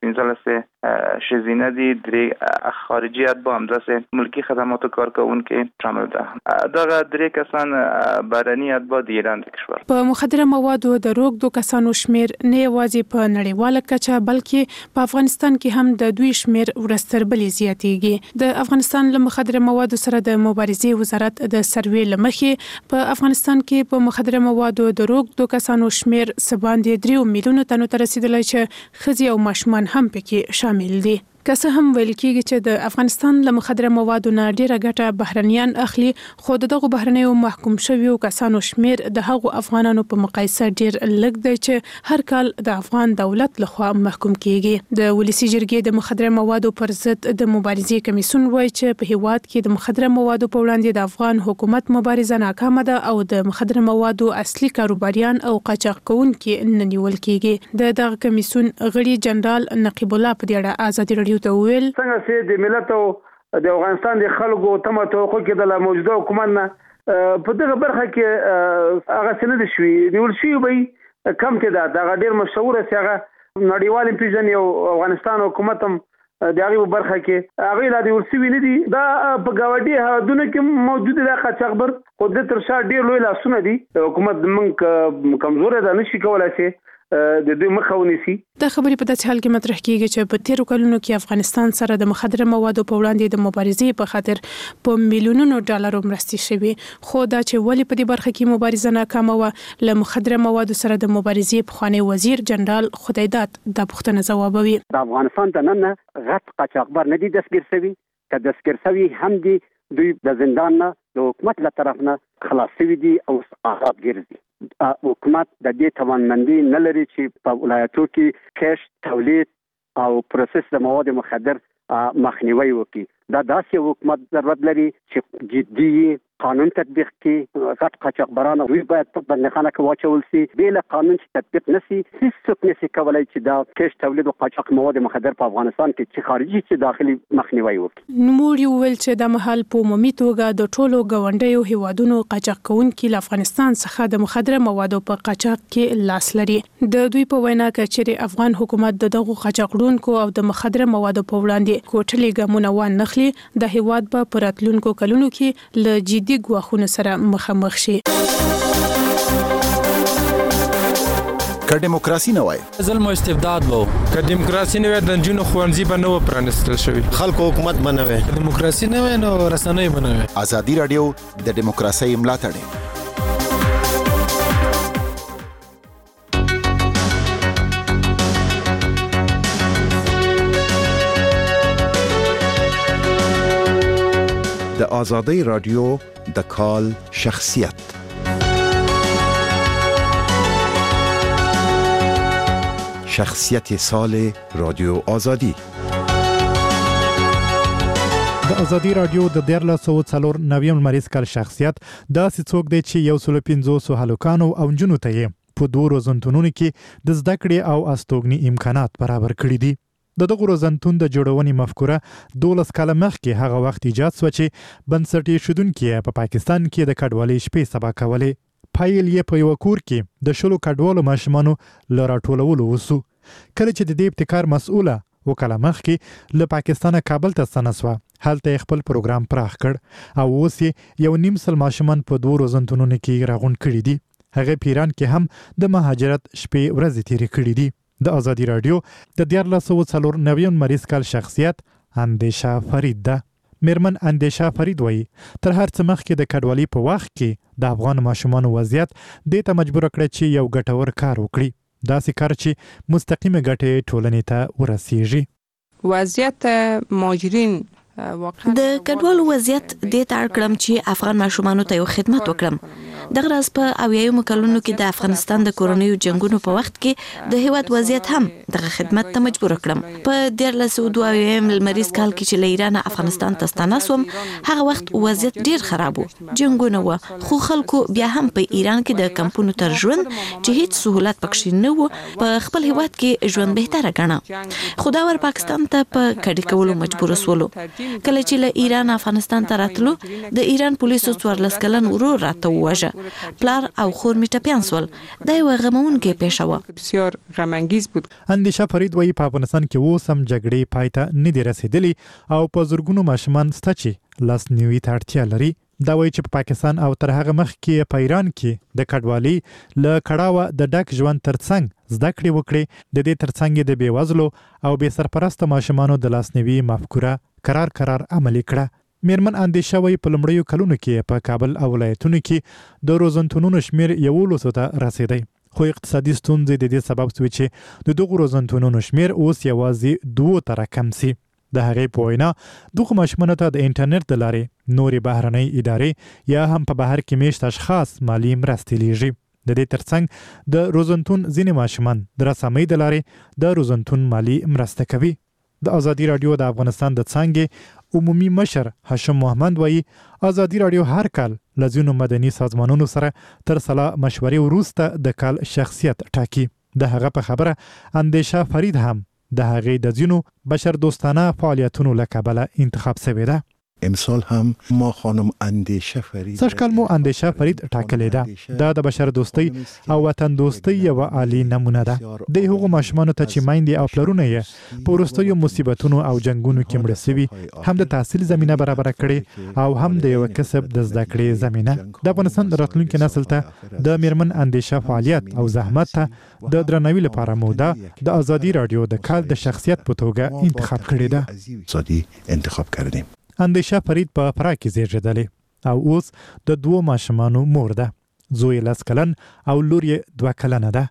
Speaker 18: پنځلس ښځینه دي، درې خارجي اتباع همداسې ملکي خدماتو کارکوونکي شامل ده. دغه درې کسان بهرني اتباع د ایران د کشور.
Speaker 3: په مخدره موادو د روږدو کسانو شمیر نه یوازې په نړیواله کچه بلکې په افغانستان کې هم د دوی شمیر ورځ تر بلې زیاتېږي. د افغانستان له مخدره موادو سره د مبارزې وزارت د سروې له مخې په افغانستان کې په مخدره موادو د روږدو کسانو شمیر څه د دریو میلیونو تنو ته رسیدلی چې ښځې او ماشومان هم پکې شامل دي. که څه هم ویل کېږي چې د افغانستان له مخدره موادو نه ډیره ګټه بهرنیان اخلي، خو د دغو بهرنیو محکوم شویو کسانو شمیر د هغو افغانانو په مقایسه ډیر لږ دی چې هر کال د افغان دولت لخوا محکوم کېږي. د ولسي جرګې د مخدره موادو پر ضد د مبارزې کمیسیون وایي چې په هیواد کې د مخدره موادو په وړاندې د افغان حکومت مبارزه ناکامه ده او د مخدره موادو اصلي کاروباریان او قاچاق کوونکي نه نیول کېږي. د دغه کمیسیون غړي جنرال نقیب الله په دې اړه آزادي رادیو ته وویل
Speaker 19: څنګه چې د ملت او د افغانستان د خلکو تمه توقع کې د موجوده حکومت نه په دغه برخه کې هغه څه نه دي شوي نیول شوي به کم تعداد دغه ډېر مشهوره چې هغه نړیوال پیژني او افغانستان حکومت هم د هغې په برخه کې هغوی لا نیول شوي نه دي. دا په ګاونډي هېوادونو کې موجود دی قاچاقبر، خو د تر شا ډېر لوی لاسونه دي. حکومت موږ کمزوری ده، نشي کولی چې د دوی مخه ونیسي.
Speaker 3: دا خبرې په داسې حال کې مطرح کېږي چې په تیرو کلونو کې افغانستان سره د مخدره موادو په وړاندې د مبارزې په خاطر په میلیونونو ډالرو مرستې شوې، خو دا چې ولې په دې برخه کې مبارزه ناکامه وه، له مخدره موادو سره د مبارزې پخوانی وزیر جنرال خدایداد دا پوښتنه ځوابوي.
Speaker 20: د افغانستان دننه غټ قاچاقبر نه دي دستګیر شوي، که دستګیر شوي هم دي دوی د زندان نه
Speaker 5: د حکومت له طرف نه خلاص شوي دي او آزاد ګرځي. حکومت د دې توانمندي نه لري چې په ولایتو کې کښت، تولید او پروسس د مواد مخدر مخنیوي وکړي. دا داسې حکومت ضرورت لري چې جدي قانون تطبیق کړي. غټ قاچاقبران دوی باید په بندخانه کې واچول شي. بې له قانون چې تطبیق نشي هیڅوک نشي کولی چې دا کښت، تولید او قاچاق مواد مخدر په افغانستان کې چې خارجي چې داخلي مخنیوي وکړي.
Speaker 3: نوموړي وویل چې د محل په عمومي توګه د ټولو ګاونډیو هیوادونو قاچاق کوونکي له افغانستان څخه د مخدره موادو په قاچاق کې لاس لري. د دوی په وینا چې افغان حکومت د دغو قاچاقونکو او د مخدره موادو په وړاندې کوټلي ګامونه وان نخلي، د هیواد په پراتلونکو کلونو کې له جدي ګواښونو سره مخامخ شي.
Speaker 9: که دیموکراسي نه وای
Speaker 11: ظلم او استبداد وو، که دیموکراسي نه وای د جنونو خوانځي به نه و پرانستل شوی، خلکو حکومت به نه وای، دیموکراسي نه وای نو رسنۍ به نه وای.
Speaker 9: ازادي رادیو د دیموکراسي ملاتړ د ازادي رادیو د کال شخصیت. شخصیت سال رادیو آزادی.
Speaker 1: د ازادي رادیو د دیارلس سوه څلور نویم لمریز کال شخصیت داسې څوک دی چې یو سل پنځوس هلکانو او نجونو ته یې په دوه روزنتونونو کې د زده کړې او استوګنې امکانات برابر کړي دي. د دغه روزنتون د جوړونې مفکوره دولس کاله مخکې هغه وخت ایجاد شوه چې بنسټ ایښودونکي په پا پاکستان کې د کډوالۍ شپې سبا کولې. پایل یې په یو کور کې د شلو کډوالو ماشومانو له راټولولو وسو. کله چې د دې ابتکار مسؤله وکاله مخکې له پاکستانه کابل ته ستنه شوه، هلته خپل پروګرام پراخ کړ او اوس یې یو نیم سل ماشومان په دوه روزنتونونو کې راغونډ کړي دي. هغه پیران کې هم د مهاجرت شپې ورځې تیرې کړي دي. د ازادي رادیو د دیارلس سوه څلور نویم لمریز کال شخصیت اندیشه فرید ده. میرمن اندیشه فرید وایي تر هر څه مخکې د کډوالۍ په وخت کې د افغان ماشومانو وضعیت دې ته مجبور کړ چې یو ګټور کار وکړي، داسې کار چې مستقیمه ګټې ټولنې ته ورسیږي.
Speaker 20: وضعیت مهاجرین
Speaker 21: د کډوالو وضعیت دې ته اړ کړم چې افغان ماشومانو ته یو خدمت وکړم. دغه راز په اویایمو کلونو کې د افغانستان د کورنیو جنگونو په وخت کې د هیواد وضعیت هم دغه خدمت ته مجبور کړم. په دیارلس سوه دوه اویایم لمریز کال کې چې له ایران افغانستان ته ستانه شوم، هغه وخت وضعیت ډیر خراب و، جنگونه و، خو خلکو بیا هم په ایران کې د کمپونو تر ژوند چې هیڅ سهولت پکښې نه و په خپل هیواد کې ژوند بهتره ګڼه. خو دا ور پاکستان ته په کډې کولو مجبور شولو. کله چې له ایران افغانستان ته راتلو، د ایران پولیسو څوارلس کلن ورور راته وواژه. پلار او خور می ټپیان سول. دا یو غمونکې پیښه وه،
Speaker 20: بسیار غمانګیز بود.
Speaker 1: اندیشه فرید وایي په افغانستان کې اوس هم جګړې پای ته نه دي رسېدلي او په زرګونو ماشومان شته چې لاسنیوي ته اړتیا لري. دا وایي چې په پاکستان او تر هغه مخکې په ایران کې د کډوالۍ له کړاوه د ډک ژوند ترڅنګ زده کړې وکړي. د دې ترڅنګ د بېوزلو او بې سرپرسته ماشومانو د لاسنیوي مفکوره قرار قرار عملي کړه. میرمن اندیشه وایي په لومړیو کلونو کې په کابل او ولایتونو کې د روزنتونونو شمیر یولسو ته رسېدی، خو اقتصادي ستونزې د دې سبب شوې چې د دغو روزنتونونو شمیر اوس یوازې دوو ته راکم سي. د هغې په وینا دغو ماشومانو ته د انټرنیټ د لارې نورې بهرنۍ ادارې یا هم په بهر کې میشت اشخاص مالي مرستې لیږي. د دې ترڅنګ د روزنتون ځینې ماشومان د رسامۍ د لارې د روزنتون مالي مرسته کوي. د ازادي رادیو د افغانستان د څانګې عمومي مشر هاشم محمد وایي ازادي رادیو هر کال له ځینو مدني سازمانونو سره تر سلا مشورې وروسته د کال شخصیت ټاکي. د هغه په خبره اندیشه فرید هم د هغې د ځینو بشر دوستانه فعالیتونو له کبله انتخاب شوې ده.
Speaker 9: امسال هم ما خانم اندیشه فرید
Speaker 1: سږکال مو اندیشه فرید ټاکلې ده. دا د بشر دوستۍ او وطن دوستۍ یوه عالي نمونه ده. د هغو ماشومانو ته چې میندې او پلرونه یې په وروستیو مصیبتونو او جنګونو کې مړه سوي هم د تحصیل زمینه برابره کړې او هم د یو کسب د زده کړې زمینه. د افغانستان د راتلونکي نسل ته د میرمن اندیشه فعالیت او زحمت ته د درناوي لپاره مو د ازادي رادیو د کال د شخصیت په توګه انتخاب کړې ده.
Speaker 9: ازادي انتخاب کردیم.
Speaker 1: اندیشه فرید په فراه کې زیږېدلې او اوس د دوو ماشومانو مور ده. زوی لس کلن او لور یې دوه کلنه ده.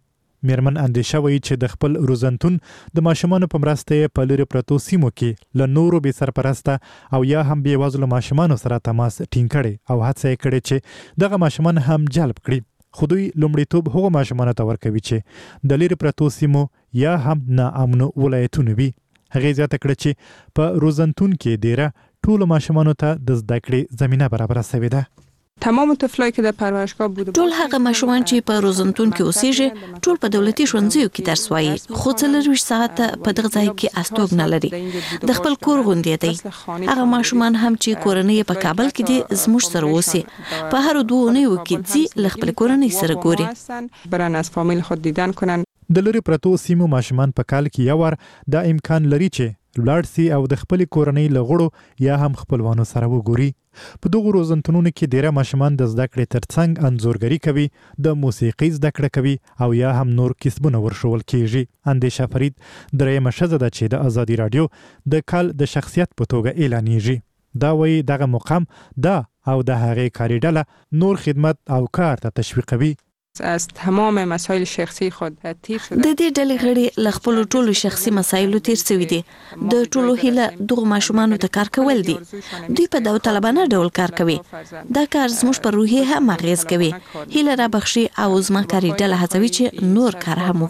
Speaker 1: میرمن اندیشه وایي چې د خپل روزنتون د ماشومانو په مرسته په لرې پرتو سیمو کې له نورو بې سرپرسته او یا هم بې وزلو ماشومانو سره تماس ټینګ کړي او هڅه یې کړې چې دغه ماشومان هم جلب کړي، خو دوی لومړیتوب هغو ماشومانو ته ورکوي چې د لرې پرتو سیمو یا هم ناامنو ولایتونو وي. هغې زیاته کړه چې په روزنتون کې ډیره ټولو ماشومانو ته د زده کړې زمینه برابره شوې ده.
Speaker 20: تمام طفلایی که در پرورشگاه بوده
Speaker 21: ټول هغه ماشومان چې په روزنتون کې اوسېږي ټول په دولتي ښوونځیو کې درس وایي، خو څلرویشت ساعته په دغه ځای کې استوګنه لري. د خپل کور غوندې دی. هغه ماشومان هم چې کورنۍ په کابل کې دي زموږ سره اوسي، په هر دوه اونیو کې ځي له خپل کورنۍ سره ګوري.
Speaker 20: برن از فامیل خود دیدن کنن.
Speaker 1: د لرې پرتو سیمو ماشومان په کال کې یو وار دا امکان لري چې لاړ سي او د خپل کورنۍ له غړو یا هم خپلوانو سره وګوري. په دغو روزنتونونو کې ډیره ماشومان د زده کړې ترڅنګ انځورګري کوي، د موسیقي زده کړه کوي او یا هم نور کسبونه ورښول کیږي. اندیشه فرید درېیمه ښځه ده چې د ازادي راډیو د کال د شخصیت په توګه اعلانیږي. دا وایي دغه مقام دا او د هغې کاري ډله نور خدمت او کار ته تشویقوي.
Speaker 20: از تمام مسائل شخصی خود تیر شده.
Speaker 21: د دې ډلې غړي له خپل ټولو شخصي مسایلو تیر شوي دي. د ټولو هیله دغه ماشومانو ته کار کول دي. دوی په داوطلبانه ډول کار کوي. دا کار زموږ پر روحي هم اغیز کوي. هیله را بخشي او زما کاري ډله هڅوي چې نور کار هم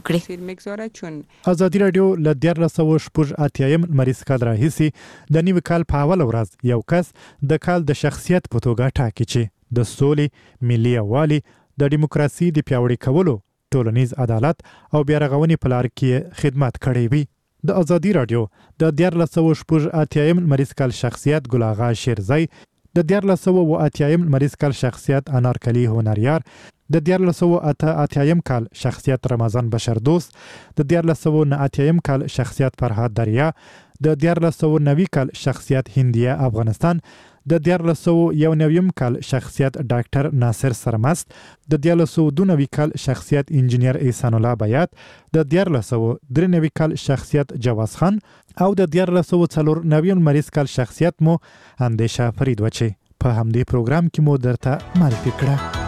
Speaker 21: وکړي.
Speaker 1: ازادي راډیو له دیارلس سوه شپږ اتیایم لمریز کال راهیسې د نوي کال په اوله ورځ یو کس د کال د شخصیت په توګه ټاکي چې د سولې، ملي یووالي، د دیموکراسي د پیاوړي کولو، ټولنیز عدالت او بیا رغونې په لار کې خدمت کړی وي. د ازادي راډیو د دیارلس سوه شپږ اتیایم لمریز کال شخصیت ګل آغا شیرزی، د دیارلس سوه اوه اتیایم لمریز کال شخصیت انارکلي هنریار، د دیارلس سوه اته اتیایم کال شخصیت رمضان بشردوست، د دیارلس سوه نه اتیایم کال شخصیت فرهاد دریا، د دیارلس سوه نوي کال شخصیت هندیه افغانستان، د دیارلس سوه یو نویم کال شخصیت ډاکټر ناصر سرمست، د دیارلس سوه دوه نوي کال شخصیت انجینیر احسان الله بیات، د دیارلس سوه درې نوي کال شخصیت جواز خان او د دیارلس سوه څلور نویم لمریز کال شخصیت مو اندیشه فرید و چې په همدې پروګرام کې مو درته معرفي کړه.